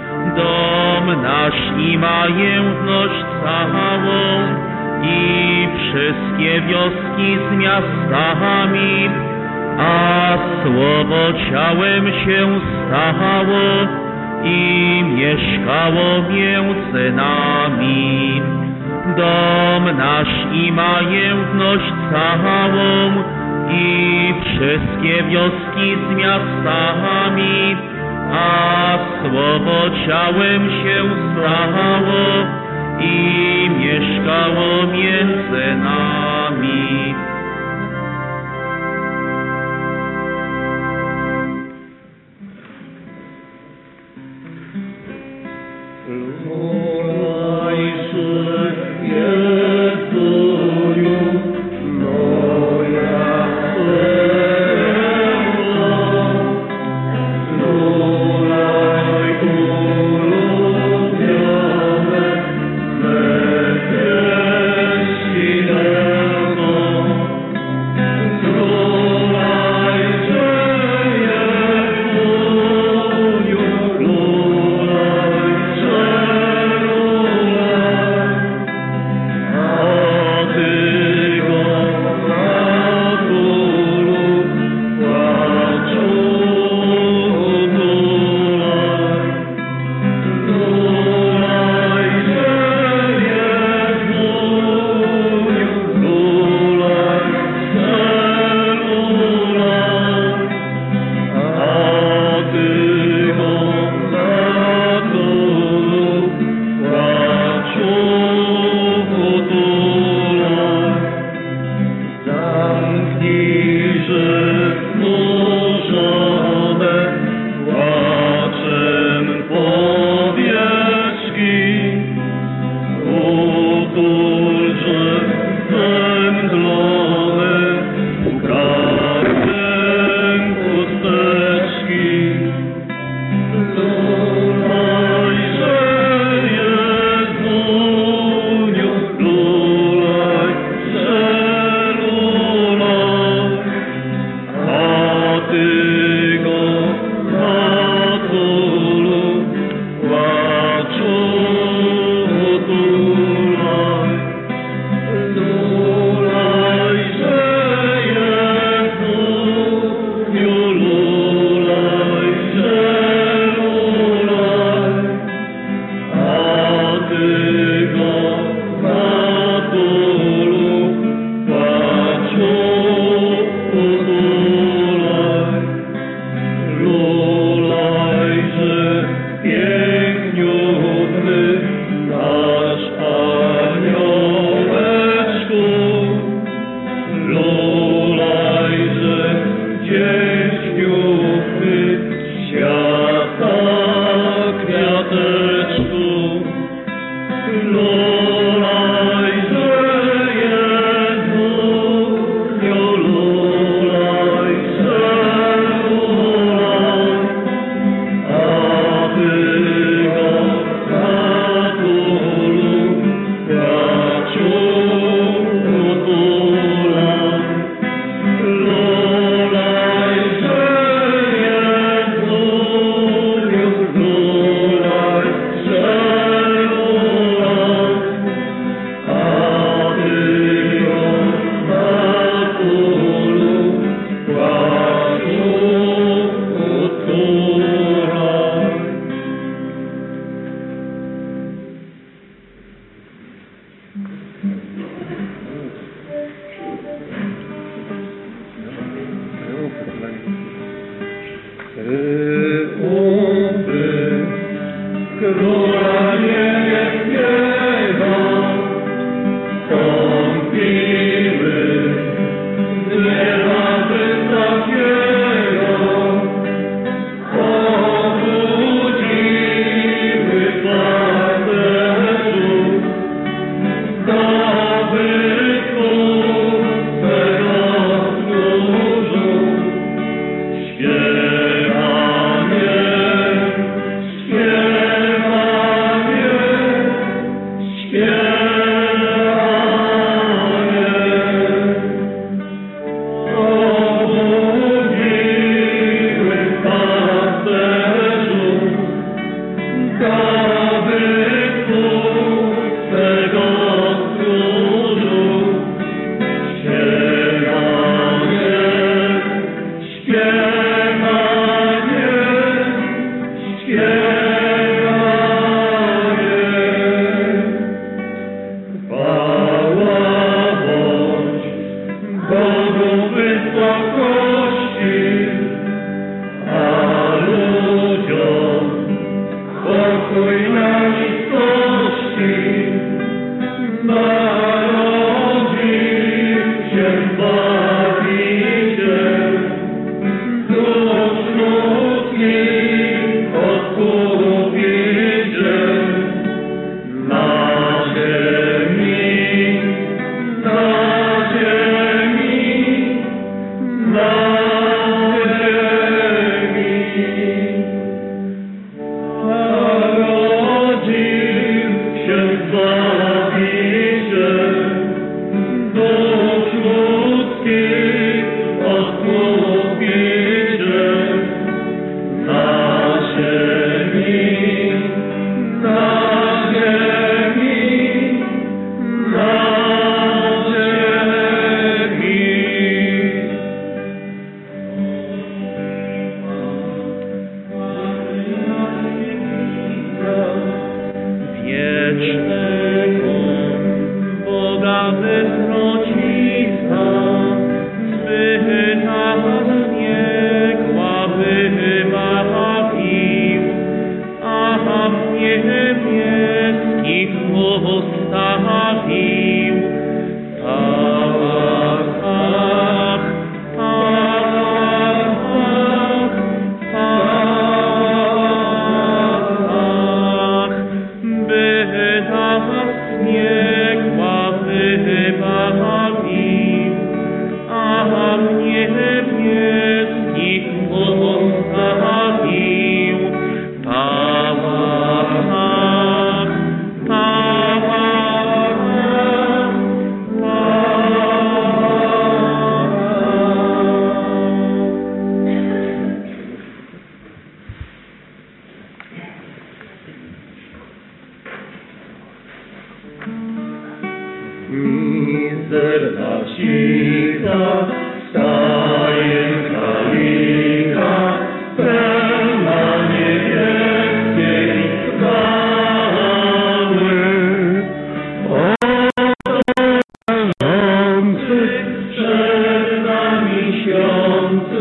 Dom nasz i majętność całą i wszystkie wioski z miastami, a słowo ciałem się stało i mieszkało między nami. Dom nasz i majętność całą i wszystkie wioski z miastami, a słowo ciałem się stało i mieszkało między nami. Amen.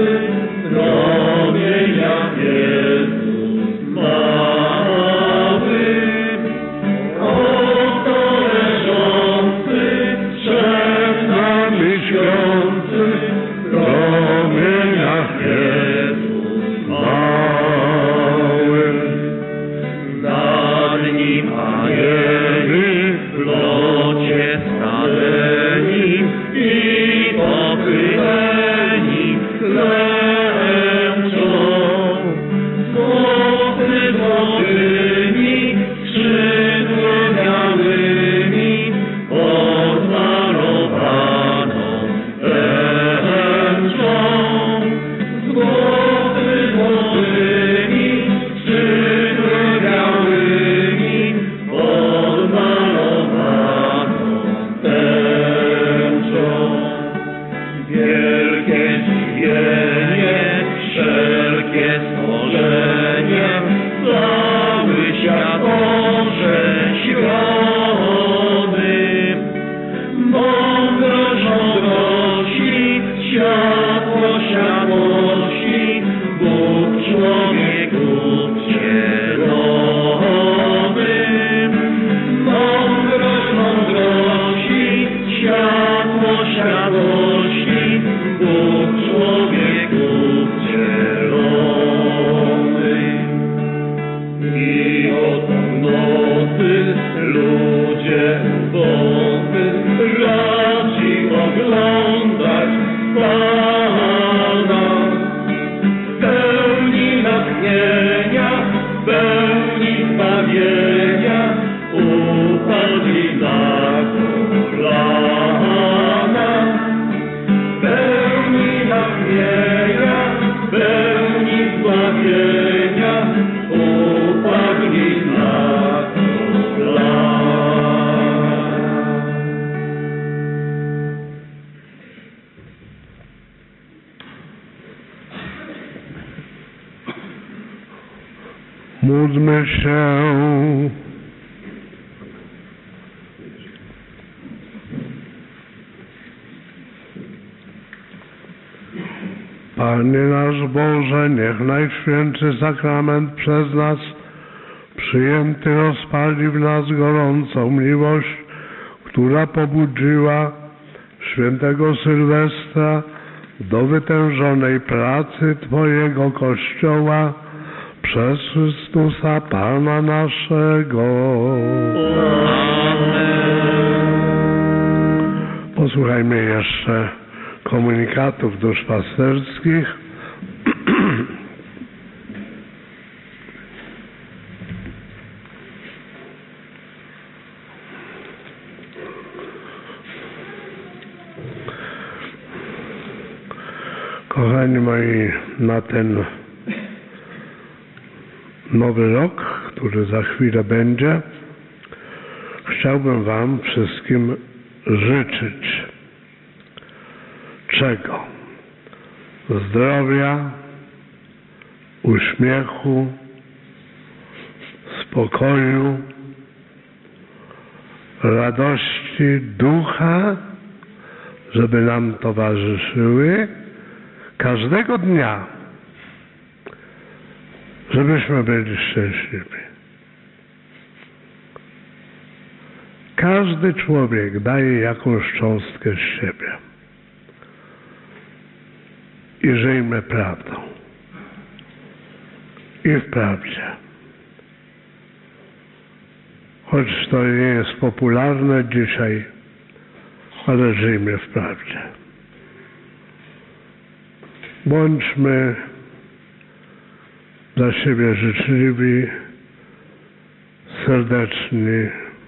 Módlmy się. Panie nasz Boże, niech Najświętszy Sakrament przez nas przyjęty rozpali w nas gorącą miłość, która pobudziła świętego Sylwestra do wytężonej pracy Twojego Kościoła przez Chrystusa Pana naszego. Posłuchajmy jeszcze komunikatów duszpasterskich. Kochani moi, na ten nowy rok, który za chwilę będzie, chciałbym Wam wszystkim życzyć czego? Zdrowia, uśmiechu, spokoju, radości ducha, żeby nam towarzyszyły każdego dnia, żebyśmy byli szczęśliwi. Każdy człowiek daje jakąś cząstkę z siebie. I żyjmy prawdą. I w prawdzie. Choć to nie jest popularne dzisiaj, ale żyjmy w prawdzie. Bądźmy dla siebie życzliwi, serdeczni.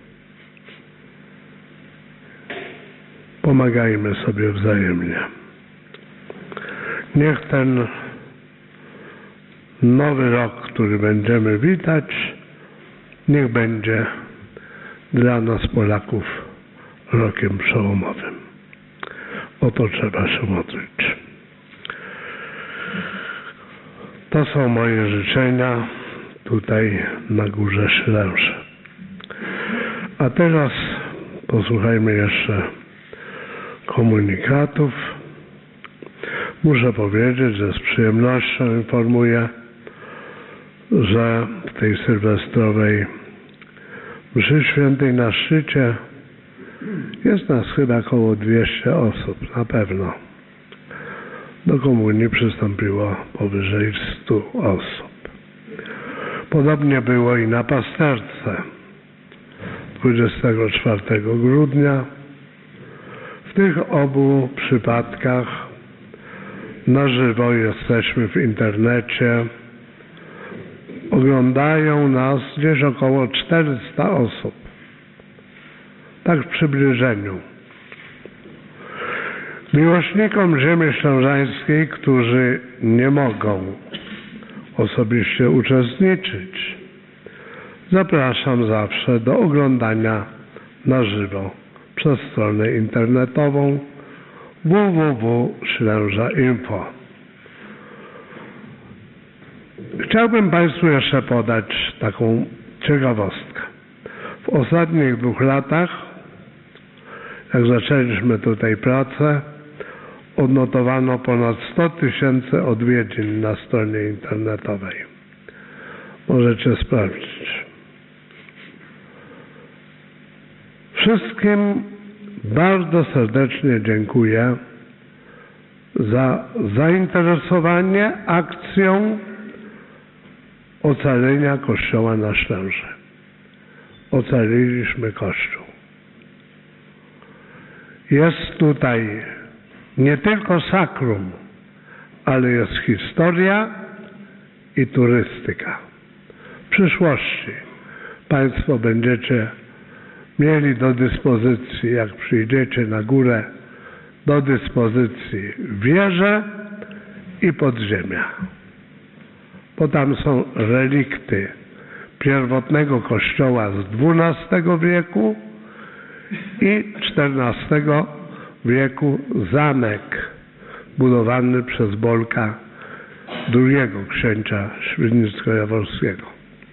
Pomagajmy sobie wzajemnie. Niech ten nowy rok, który będziemy witać, niech będzie dla nas Polaków rokiem przełomowym. O to trzeba się modlić. To są moje życzenia tutaj na Górze Ślęże. A teraz posłuchajmy jeszcze komunikatów. Muszę powiedzieć, że z przyjemnością informuję, że w tej sylwestrowej mszy świętej na szczycie jest nas chyba około dwieście osób, na pewno. Do komunii przystąpiło powyżej stu osób. Podobnie było i na pasterce dwudziestego czwartego grudnia. W tych obu przypadkach na żywo jesteśmy w internecie. Oglądają nas gdzieś około czterysta osób. Tak w przybliżeniu. Miłośnikom ziemi ślązańskiej, którzy nie mogą osobiście uczestniczyć, zapraszam zawsze do oglądania na żywo przez stronę internetową w w w kropka ślęża kropka info. Chciałbym Państwu jeszcze podać taką ciekawostkę. W ostatnich dwóch latach, jak zaczęliśmy tutaj pracę, odnotowano ponad sto tysięcy odwiedzin na stronie internetowej. Możecie sprawdzić. Wszystkim bardzo serdecznie dziękuję za zainteresowanie akcją ocalenia Kościoła na Ślęży. Ocaliliśmy Kościół. Jest tutaj nie tylko sakrum, ale jest historia i turystyka. W przyszłości Państwo będziecie mieli do dyspozycji, jak przyjdziecie na górę, do dyspozycji wieże i podziemia. Bo tam są relikty pierwotnego kościoła z dwunastego wieku i czternastego wieku zamek budowany przez Bolka, drugiego księcia świdnicko-jaworskiego.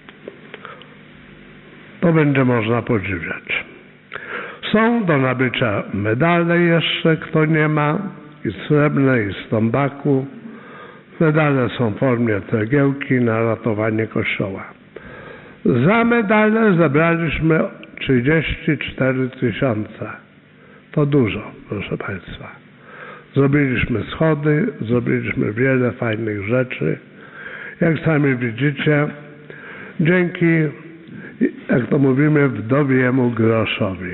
To będzie można podziwiać. Są do nabycia medale jeszcze, kto nie ma, i srebrne, i z tombaku. Medale są w formie cegiełki na ratowanie Kościoła. Za medale zebraliśmy trzydzieści cztery tysiące. To dużo, proszę Państwa. Zrobiliśmy schody, zrobiliśmy wiele fajnych rzeczy. Jak sami widzicie, dzięki, jak to mówimy, wdowiemu groszowi.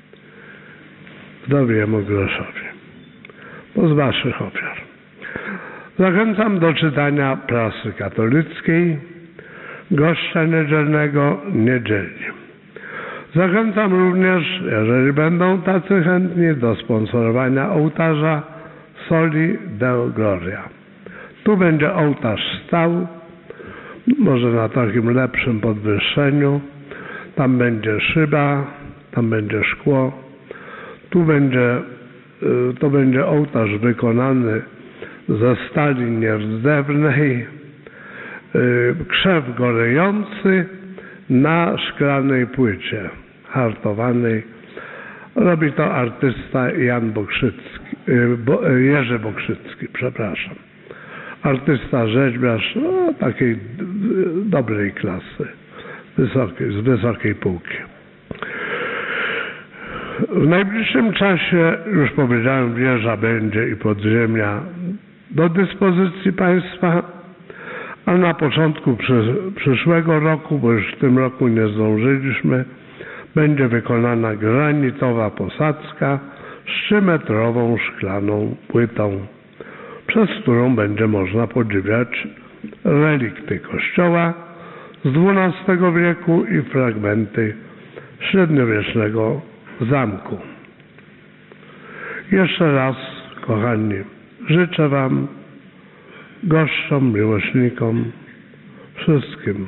Wdowiemu groszowi. Bo z Waszych ofiar. Zachęcam do czytania prasy katolickiej, gościa niedzielnego niedzieli. Zachęcam również, jeżeli będą tacy chętni, do sponsorowania ołtarza Soli Deo Gloria. Tu będzie ołtarz stał, może na takim lepszym podwyższeniu. Tam będzie szyba, tam będzie szkło. Tu będzie, to będzie ołtarz wykonany ze stali nierdzewnej, krzew gorejący na szklanej płycie hartowanej. Robi to artysta Jan Bokrzycki, Jerzy Bokrzycki, przepraszam. Artysta rzeźbiarz no, takiej dobrej klasy, wysokiej, z wysokiej półki. W najbliższym czasie, już powiedziałem, wieża będzie i podziemia do dyspozycji Państwa, a na początku przy, przyszłego roku, bo już w tym roku nie zdążyliśmy, będzie wykonana granitowa posadzka z trzymetrową szklaną płytą, przez którą będzie można podziwiać relikty kościoła z dwunastego wieku i fragmenty średniowiecznego zamku. Jeszcze raz, kochani, życzę Wam, gościom, miłośnikom, wszystkim,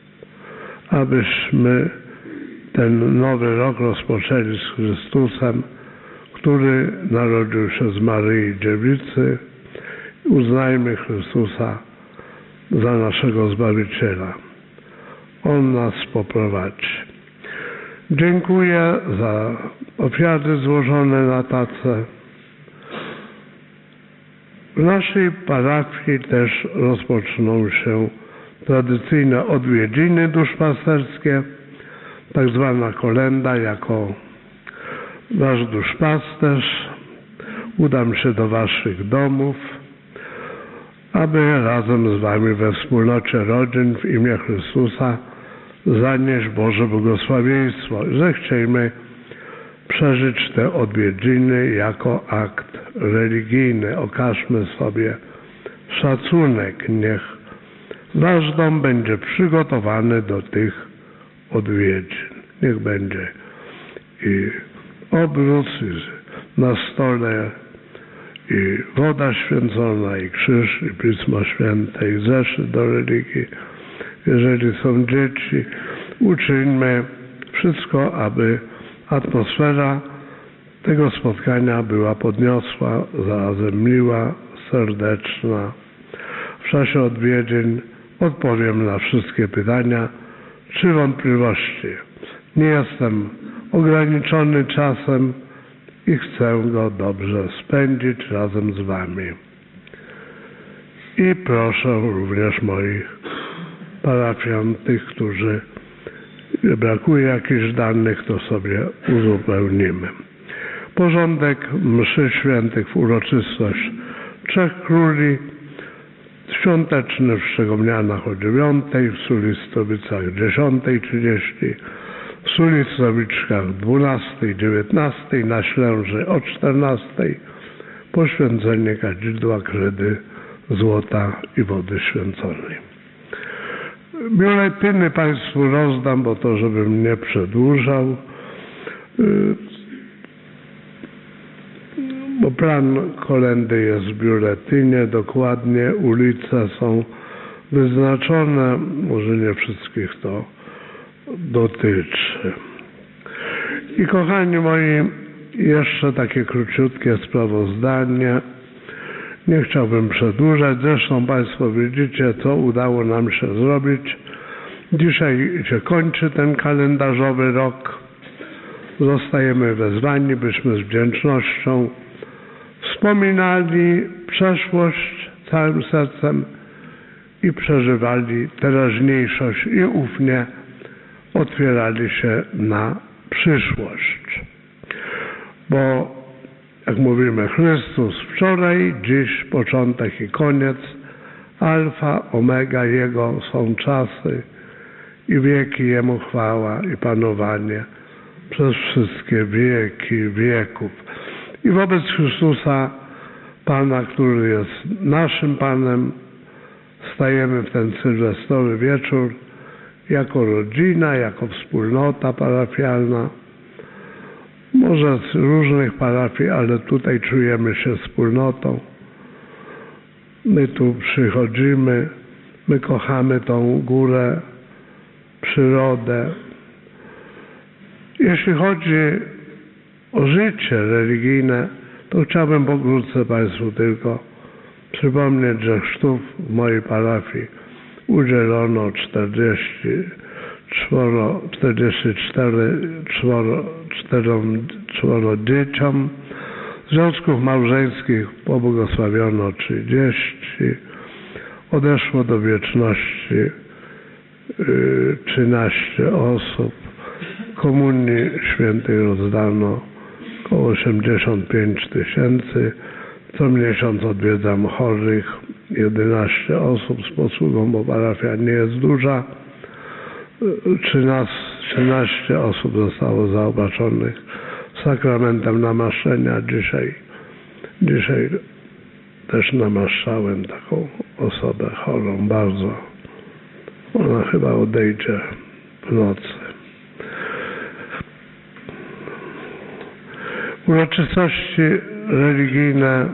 abyśmy ten nowy rok rozpoczęli z Chrystusem, który narodził się z Maryi Dziewicy. Uznajmy Chrystusa za naszego Zbawiciela. On nas poprowadzi. Dziękuję za ofiary złożone na tacę. W naszej parafii też rozpoczną się tradycyjne odwiedziny duszpasterskie, tak zwana kolenda. Jako wasz duszpasterz udam się do waszych domów, aby razem z wami we wspólnocie rodzin w imię Chrystusa zanieść Boże błogosławieństwo. Zechciejmy przeżyć te odwiedziny jako akt religijny. Okażmy sobie szacunek. Niech wasz dom będzie przygotowany do tych odwiedzin. Niech będzie i obrus, i na stole, i woda święcona, i krzyż, i Pismo Święte, i zeszyt do religii. Jeżeli są dzieci, uczyńmy wszystko, aby atmosfera tego spotkania była podniosła, zarazem miła, serdeczna. W czasie odwiedzin odpowiem na wszystkie pytania czy wątpliwości. Nie jestem ograniczony czasem i chcę go dobrze spędzić razem z wami. I proszę również moich parafian, tych, którzy brakuje jakichś danych, to sobie uzupełnimy. Porządek mszy świętych w uroczystość Trzech Króli, świąteczny w Szczegomnianach o dziewiątej, w Sulistowicach dziesiątej trzydzieści, w Sulistowiczkach dwunastej dziewiętnastej, na Ślęży o czternastej, poświęcenie kadzidła, kredy, złota i wody święconej. Biuletyny Państwu rozdam, bo to, żebym nie przedłużał, bo plan kolendy jest w biuletynie, dokładnie ulice są wyznaczone, może nie wszystkich to dotyczy. I kochani moi, jeszcze takie króciutkie sprawozdanie. Nie chciałbym przedłużać, zresztą Państwo widzicie, co udało nam się zrobić. Dzisiaj się kończy ten kalendarzowy rok. Zostajemy wezwani, byśmy z wdzięcznością wspominali przeszłość całym sercem i przeżywali teraźniejszość i ufnie otwierali się na przyszłość. Bo jak mówimy, Chrystus wczoraj, dziś, początek i koniec, alfa, omega, Jego są czasy i wieki Jemu chwała i panowanie przez wszystkie wieki wieków. I wobec Chrystusa, Pana, który jest naszym Panem, stajemy w ten sylwestrowy wieczór jako rodzina, jako wspólnota parafialna. Może z różnych parafii, ale tutaj czujemy się wspólnotą. My tu przychodzimy, my kochamy tą górę, przyrodę. Jeśli chodzi o życie religijne, to chciałbym pokrótce Państwu tylko przypomnieć, że chrztów w mojej parafii udzielono czterdzieści cztery czworo dzieciom. Związków małżeńskich pobłogosławiono trzydzieści. Odeszło do wieczności trzynaście osób. Komunii świętej rozdano około osiemdziesiąt pięć tysięcy. Co miesiąc odwiedzam chorych, jedenaście osób z posługą, bo parafia nie jest duża. trzynaście osób zostało zaopatrzonych sakramentem namaszczenia. Dzisiaj, dzisiaj też namaszczałem taką osobę chorą bardzo. Ona chyba odejdzie w nocy. Uroczystości religijne,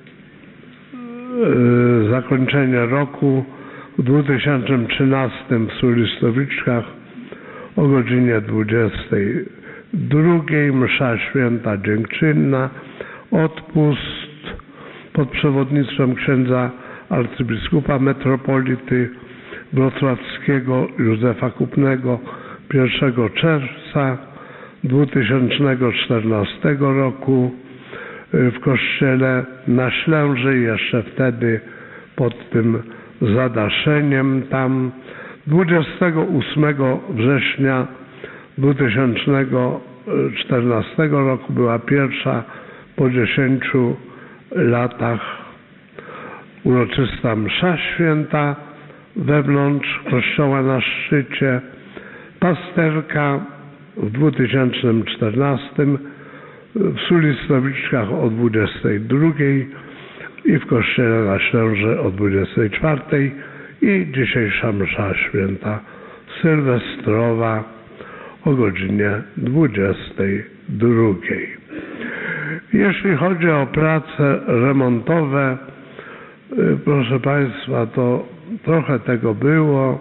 yy, zakończenie roku w dwa tysiące trzynastym w Sulistowiczkach o godzinie dwudziestej drugiej msza święta dziękczynna, odpust pod przewodnictwem księdza arcybiskupa metropolity wrocławskiego Józefa Kupnego pierwszego czerwca dwa tysiące czternastego roku. w kościele na Ślęży, jeszcze wtedy pod tym zadaszeniem tam. dwudziestego ósmego września dwa tysiące czternastego roku była pierwsza po dziesięciu latach uroczysta msza święta wewnątrz kościoła na szczycie. Pasterka w dwa tysiące czternastym w Sulistrowiczkach o dwudziestej drugiej i w kościele na Ślęży o dwudziestej czwartej i dzisiejsza msza święta sylwestrowa o godzinie dwudziestej drugiej. Jeśli chodzi o prace remontowe, proszę Państwa, to trochę tego było.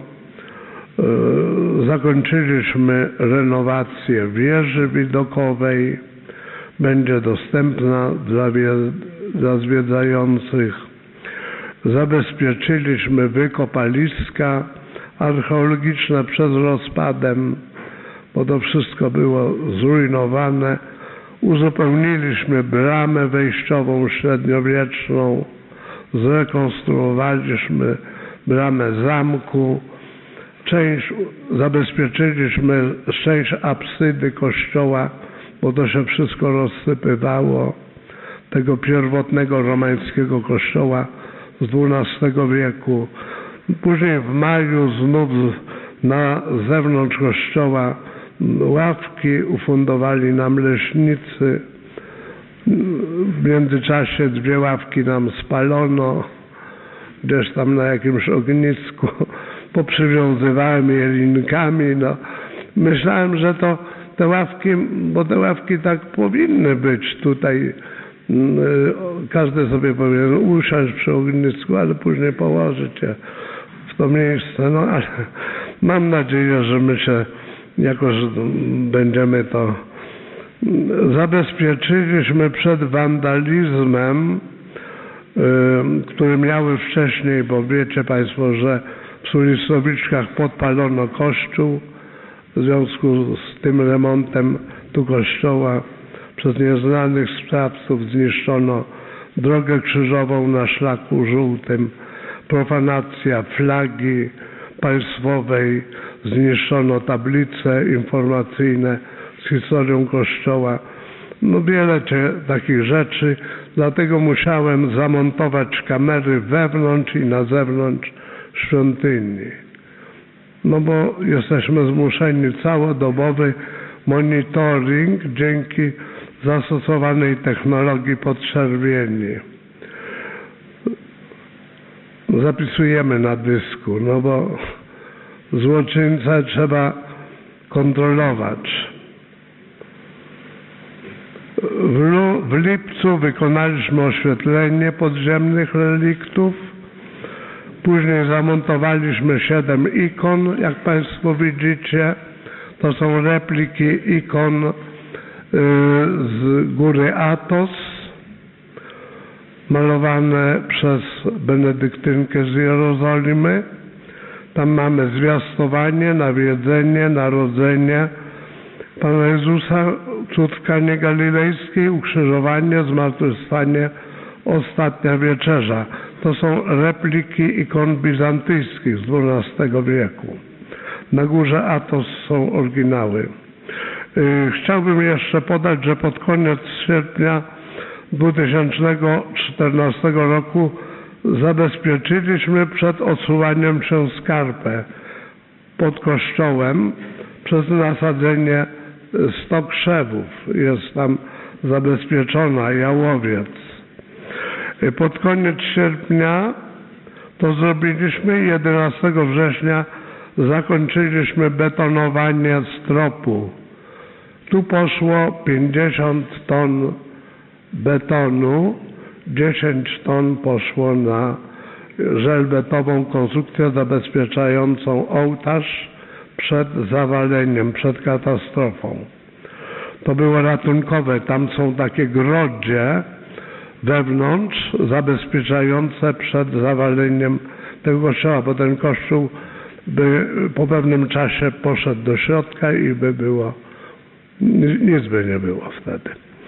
Zakończyliśmy renowację wieży widokowej. Będzie dostępna dla, dla zwiedzających. Zabezpieczyliśmy wykopaliska archeologiczne przed rozpadem, bo to wszystko było zrujnowane. Uzupełniliśmy bramę wejściową średniowieczną, zrekonstruowaliśmy bramę zamku, część zabezpieczyliśmy część apsydy kościoła, bo to się wszystko rozsypywało, tego pierwotnego romańskiego kościoła z dwunastego wieku. Później w maju znów na zewnątrz kościoła ławki ufundowali nam leśnicy. W międzyczasie dwie ławki nam spalono, gdzieś tam na jakimś ognisku. Poprzywiązywałem je linkami. No. Myślałem, że to te ławki, bo te ławki tak powinny być tutaj. Każdy sobie powinien usiąść przy ognisku, ale później położyć je w to miejsce. No ale mam nadzieję, że my się jakoś będziemy to zabezpieczyliśmy przed wandalizmem, który miały wcześniej, bo wiecie Państwo, że w Sulistrowiczkach podpalono kościół. W związku z tym remontem tu kościoła przez nieznanych sprawców zniszczono drogę krzyżową na szlaku żółtym, profanacja flagi państwowej, zniszczono tablice informacyjne z historią kościoła. No wiele takich rzeczy, dlatego musiałem zamontować kamery wewnątrz i na zewnątrz świątyni. No bo jesteśmy zmuszeni całodobowy monitoring dzięki zastosowanej technologii podczerwieni. Zapisujemy na dysku, no bo złoczyńcę trzeba kontrolować. W, w lipcu wykonaliśmy oświetlenie podziemnych reliktów. Później zamontowaliśmy siedem ikon, jak Państwo widzicie. To są repliki ikon y, z góry Athos, malowane przez benedyktynkę z Jerozolimy. Tam mamy zwiastowanie, nawiedzenie, narodzenie Pana Jezusa, cud w Kanie Galilejskiej, ukrzyżowanie, zmartwychwstanie, ostatnia wieczerza. To są repliki ikon bizantyjskich z dwunastego wieku. Na górze Athos są oryginały. Chciałbym jeszcze podać, że pod koniec sierpnia dwa tysiące czternastego roku zabezpieczyliśmy przed odsuwaniem się skarpę pod kościołem przez nasadzenie sto krzewów. Jest tam zabezpieczona, jałowiec. Pod koniec sierpnia to zrobiliśmy, jedenastego września zakończyliśmy betonowanie stropu. Tu poszło pięćdziesiąt ton betonu, dziesięć ton poszło na żelbetową konstrukcję zabezpieczającą ołtarz przed zawaleniem, przed katastrofą. To było ratunkowe, tam są takie grodzie wewnątrz zabezpieczające przed zawaleniem tego kościoła, bo ten kościół by po pewnym czasie poszedł do środka i by było, nic by nie było wtedy.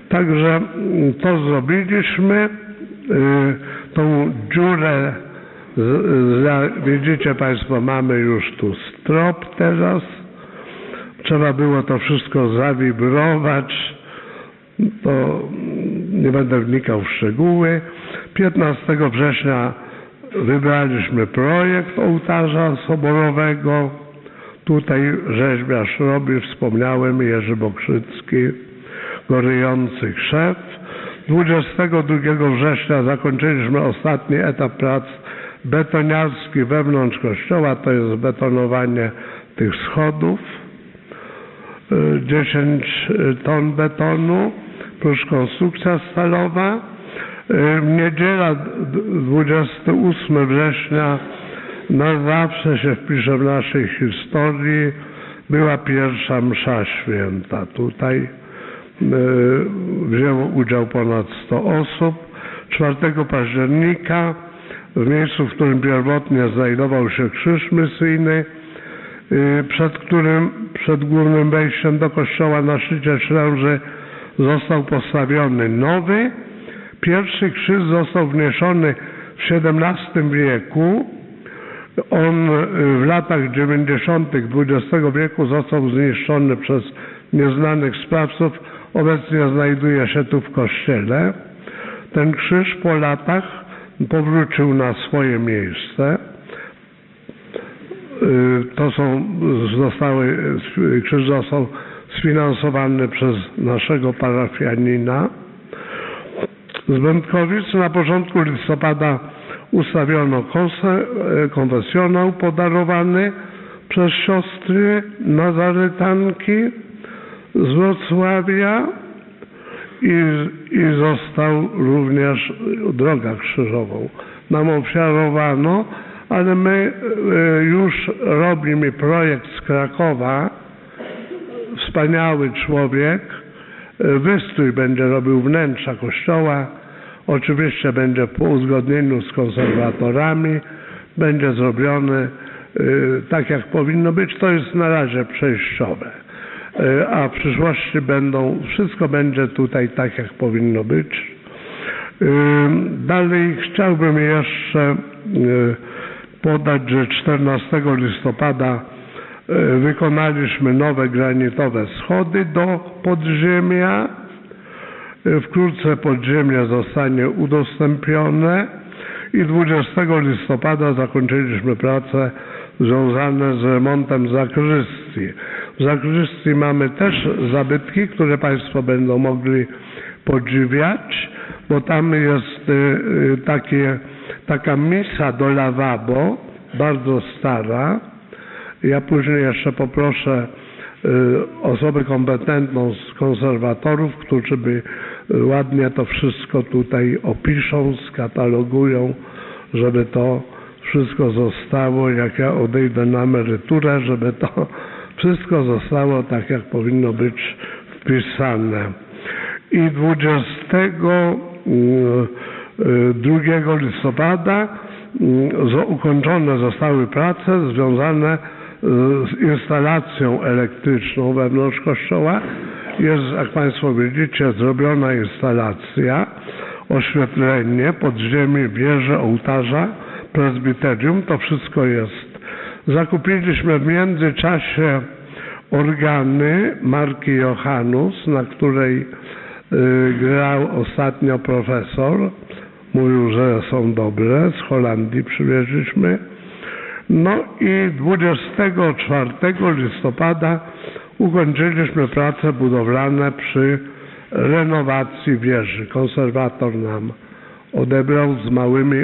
Także to zrobiliśmy. Tą dziurę, widzicie Państwo, mamy już tu strop teraz. Trzeba było to wszystko zawibrować. To nie będę wnikał w szczegóły. piętnastego września wybraliśmy projekt ołtarza soborowego. Tutaj rzeźbiarz robi, wspomniałem, Jerzy Bokrzycki, gorejący krzew. dwudziestego drugiego września zakończyliśmy ostatni etap prac betoniarski wewnątrz kościoła, to jest betonowanie tych schodów. dziesięć ton betonu plus konstrukcja stalowa. W niedziela dwudziestego ósmego września na zawsze się wpisze w naszej historii, była pierwsza msza święta. Tutaj wzięło udział ponad sto osób. czwartego października w miejscu, w którym pierwotnie znajdował się krzyż misyjny, przed którym, przed głównym wejściem do kościoła na szczycie Ślęży został postawiony nowy. Pierwszy krzyż został wniesiony w siedemnastym wieku. On w latach dziewięćdziesiątych dwudziestego wieku został zniszczony przez nieznanych sprawców. Obecnie znajduje się tu w kościele. Ten krzyż po latach powrócił na swoje miejsce. To są, zostały, krzyż został sfinansowany przez naszego parafianina z Będkowic. Na początku listopada ustawiono konfesjonał podarowany przez siostry nazaretanki z Wrocławia i, i został również drogę krzyżową nam ofiarowano, ale my już robimy projekt z Krakowa. Wspaniały człowiek, wystrój będzie robił wnętrza kościoła, oczywiście będzie po uzgodnieniu z konserwatorami, będzie zrobiony tak jak powinno być, to jest na razie przejściowe, a w przyszłości będą, wszystko będzie tutaj tak jak powinno być. Dalej chciałbym jeszcze podać, że czternastego listopada wykonaliśmy nowe granitowe schody do podziemia. Wkrótce podziemie zostanie udostępnione i dwudziestego listopada zakończyliśmy prace związane z remontem zakrystii. W zakrystii mamy też zabytki, które Państwo będą mogli podziwiać, bo tam jest takie, taka misa do lavabo, bardzo stara. Ja później jeszcze poproszę osobę kompetentną z konserwatorów, którzy by ładnie to wszystko tutaj opiszą, skatalogują, żeby to wszystko zostało, jak ja odejdę na emeryturę, żeby to wszystko zostało tak, jak powinno być wpisane. I dwudziestego drugiego listopada ukończone zostały prace związane z instalacją elektryczną wewnątrz kościoła. Jest, jak Państwo widzicie, zrobiona instalacja, oświetlenie, podziemie, wieże, ołtarza, prezbiterium, to wszystko jest. Zakupiliśmy w międzyczasie organy marki Johannus, na której y, grał ostatnio profesor. Mówił, że są dobre, z Holandii przywieźliśmy. No i dwudziestego czwartego listopada ukończyliśmy prace budowlane przy renowacji wieży. Konserwator nam odebrał z małymi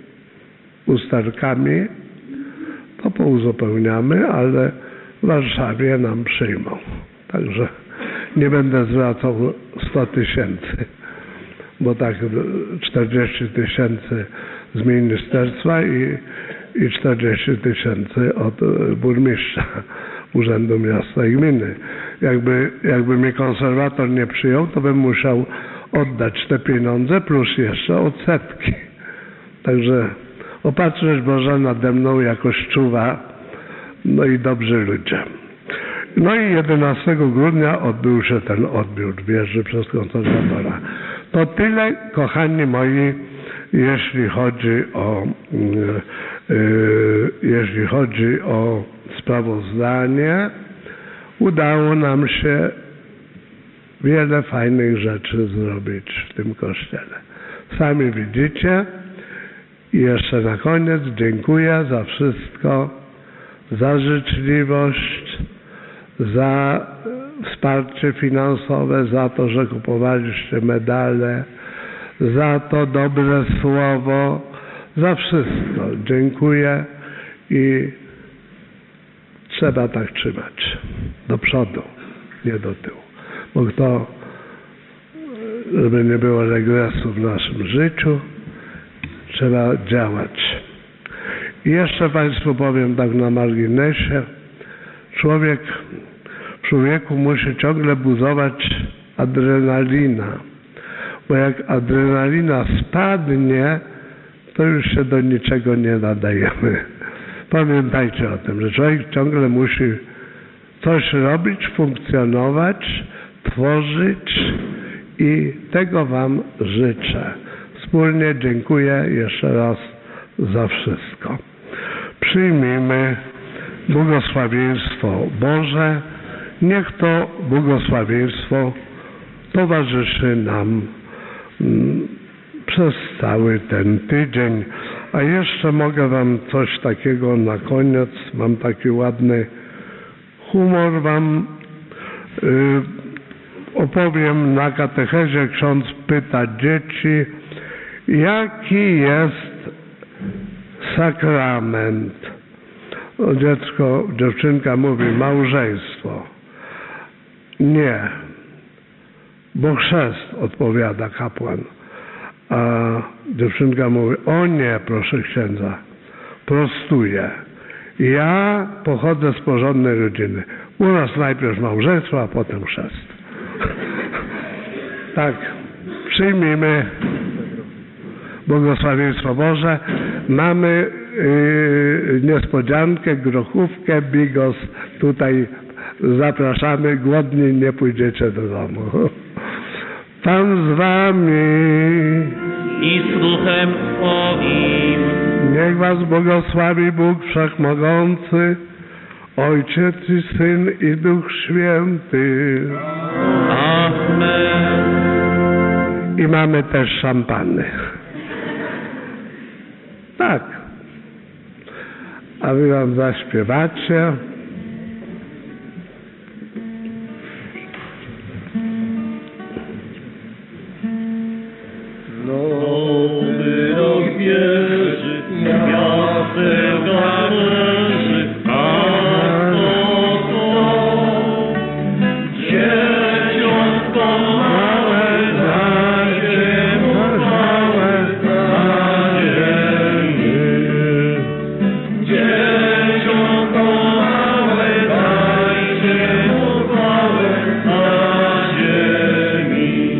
usterkami. To pouzupełniamy, ale w Warszawie nam przyjmą. Także nie będę zwracał sto tysięcy, bo tak czterdzieści tysięcy z ministerstwa i, i czterdzieści tysięcy od burmistrza Urzędu Miasta i Gminy. Jakby, jakby mnie konserwator nie przyjął, to bym musiał oddać te pieniądze plus jeszcze odsetki. Także opatrzność Boża nade mną jakoś czuwa, no i dobrzy ludzie. No i jedenastego grudnia odbył się ten odbiór wieży przez konserwatora. To tyle, kochani moi, jeśli chodzi o yy, jeśli chodzi o sprawozdanie. Udało nam się wiele fajnych rzeczy zrobić w tym kościele. Sami widzicie. I jeszcze na koniec dziękuję za wszystko, za życzliwość, za wsparcie finansowe, za to, że kupowaliście medale, za to dobre słowo, za wszystko. Dziękuję i trzeba tak trzymać. Do przodu, nie do tyłu. Bo kto, żeby nie było regresu w naszym życiu, trzeba działać. I jeszcze Państwu powiem tak na marginesie. Człowiek, w człowieku musi ciągle buzować adrenalina. Bo jak adrenalina spadnie, to już się do niczego nie nadajemy. Pamiętajcie o tym, że człowiek ciągle musi coś robić, funkcjonować, tworzyć i tego Wam życzę. Wspólnie dziękuję jeszcze raz za wszystko. Przyjmijmy błogosławieństwo Boże. Niech to błogosławieństwo towarzyszy nam mm, przez cały ten tydzień. A jeszcze mogę Wam coś takiego na koniec, mam taki ładny humor Wam yy, opowiem. Na katechezie ksiądz pyta dzieci, jaki jest sakrament. O, dziecko, dziewczynka mówi małżeństwo. Nie, bo chrzest, odpowiada kapłan. A dziewczynka mówi, o nie, proszę księdza, prostuje. Ja pochodzę z porządnej rodziny. U nas najpierw małżeństwo, a potem chrzest. Tak, przyjmijmy błogosławieństwo Boże. Mamy yy, niespodziankę, grochówkę, bigos. Tutaj zapraszamy, głodni nie pójdziecie do domu. Pan z wami i z duchem Twoim. Niech was błogosławi Bóg Wszechmogący, Ojciec i Syn i Duch Święty. Amen. I mamy też szampany. Tak. A wy wam zaśpiewacie. Nowy rok wierzy, miastem galerzy, a to to dzieciątko małe na ziemi, małe na ziemi. Dzieciątko małe dajcie mu chwałę na ziemi.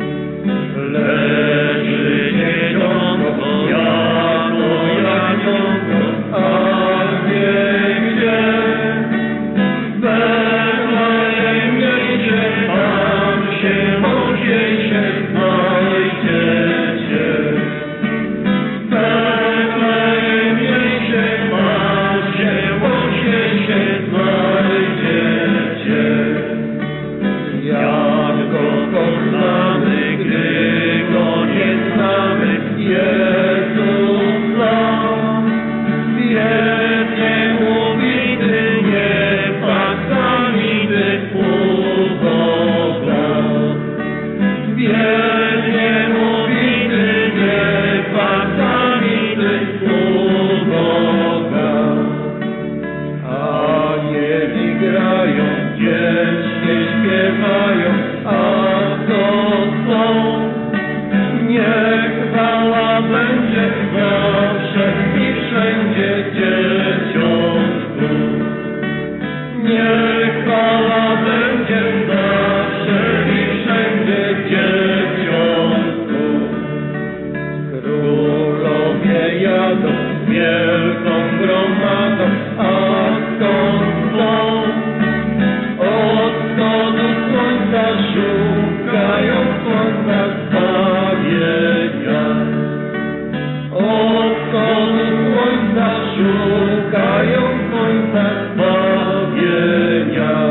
Leży dzieciątko jako janiątko, a wie gdzie. W Betlejemie tam się modlcie, znajdziecie. W Betlejemie tam się modlcie, znajdziecie. Jak go poznamy, gdy go nie znamy, Jezus nam. Wiernie ubity, nie faksamity u Boga. Wiernie ubity, nie faksamity u Boga. Anieli grają, pieśnie śpiewają, a to są. Niech chwała będzie zawsze i wszędzie dzieciątku. Niech chwała będzie zawsze i wszędzie dzieciątku. Królowie jadą wielką gromadą, a skąd są? szukają końca zbawienia.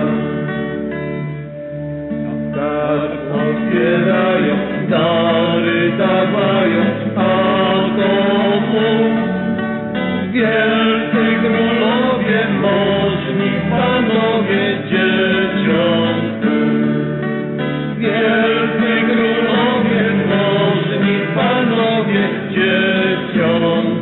Skarb otwierają, dary dawają, a komu wielcy królowie, możni panowie, dzieciątku. Wielcy królowie, możni panowie, dzieciątku.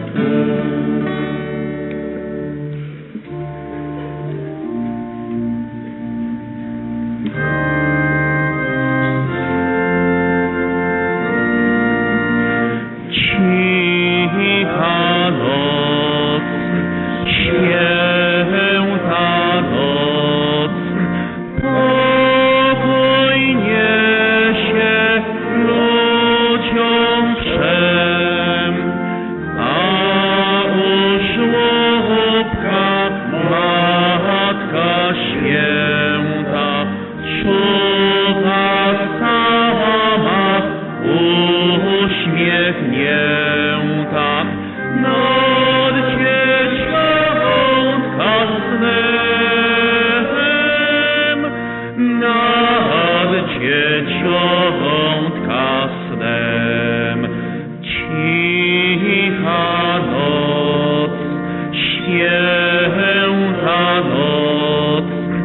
Cicha noc, święta noc, pokój niesie ludziom wszem, a u żłobka Matka Święta czuwa sama, uśmiechnięta nad dzieciątka snem, nad dzieciątka snem. Cicha noc, święta noc,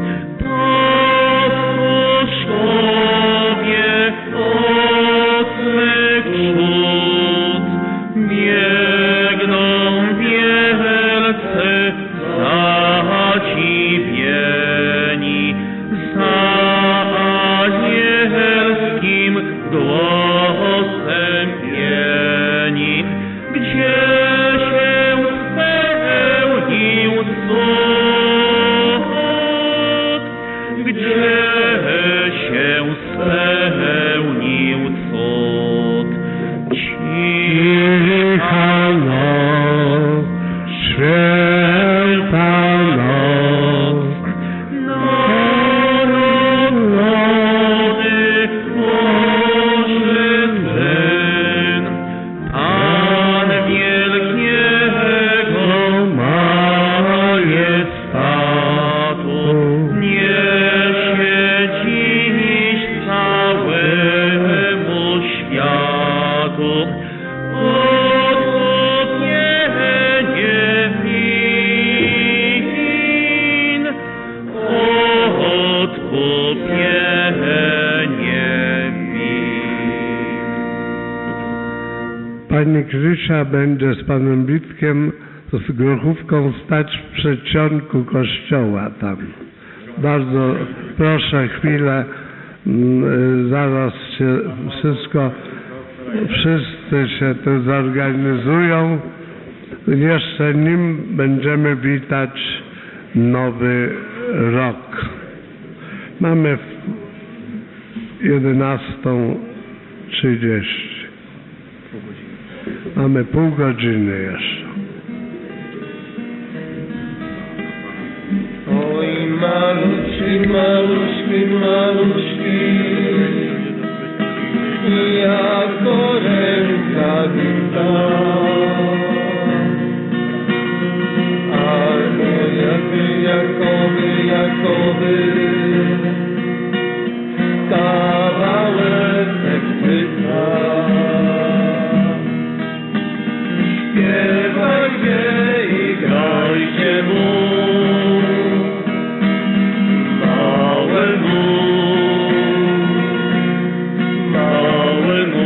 posłuszkowie ocznych cud, biegną wielcy zadziwieni za anielskim głosem pieni, gdzie się spełnił cud, gdzie się spełnił cud. Cicha noc, święta noc, narodzony Boży Syn, Pan wielkiego majestatu, niesie dziś całemu światu odkupienie win, odkupienie win. Pani Krysia będzie z panem Witkiem z grochówką stać w przedsionku kościoła tam. Bardzo proszę chwilę, mm, zaraz się wszystko, wszyscy się tu zorganizują. Jeszcze nim będziemy witać nowy rok. Mamy jedenastą trzydzieści. Mamy pół godziny jeszcze. Oj, maluczki, maluczki, maluczki, jako rękawica. Albo jaky, jakoby, jakoby, kawałek chwyta. Śpiewajcie i grajcie mu, małemu, małemu.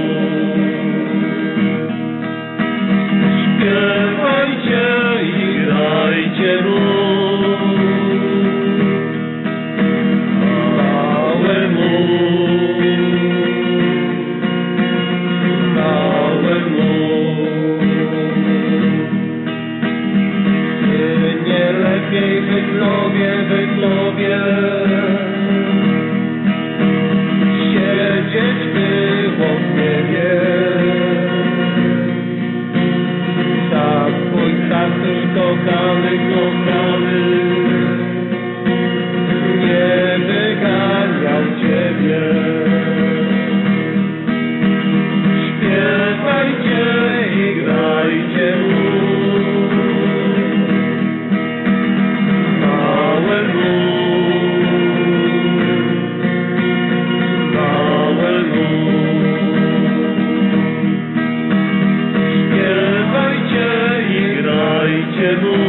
Śpiewajcie i grajcie mu, małemu, małemu. Nie lepiej wydlowie, wydlowie, siedzieć było w niebie. Tak, twój tatuś kochany, kochany, nie wyganiał ciebie. Śpiewajcie i grajcie mu, Twojemu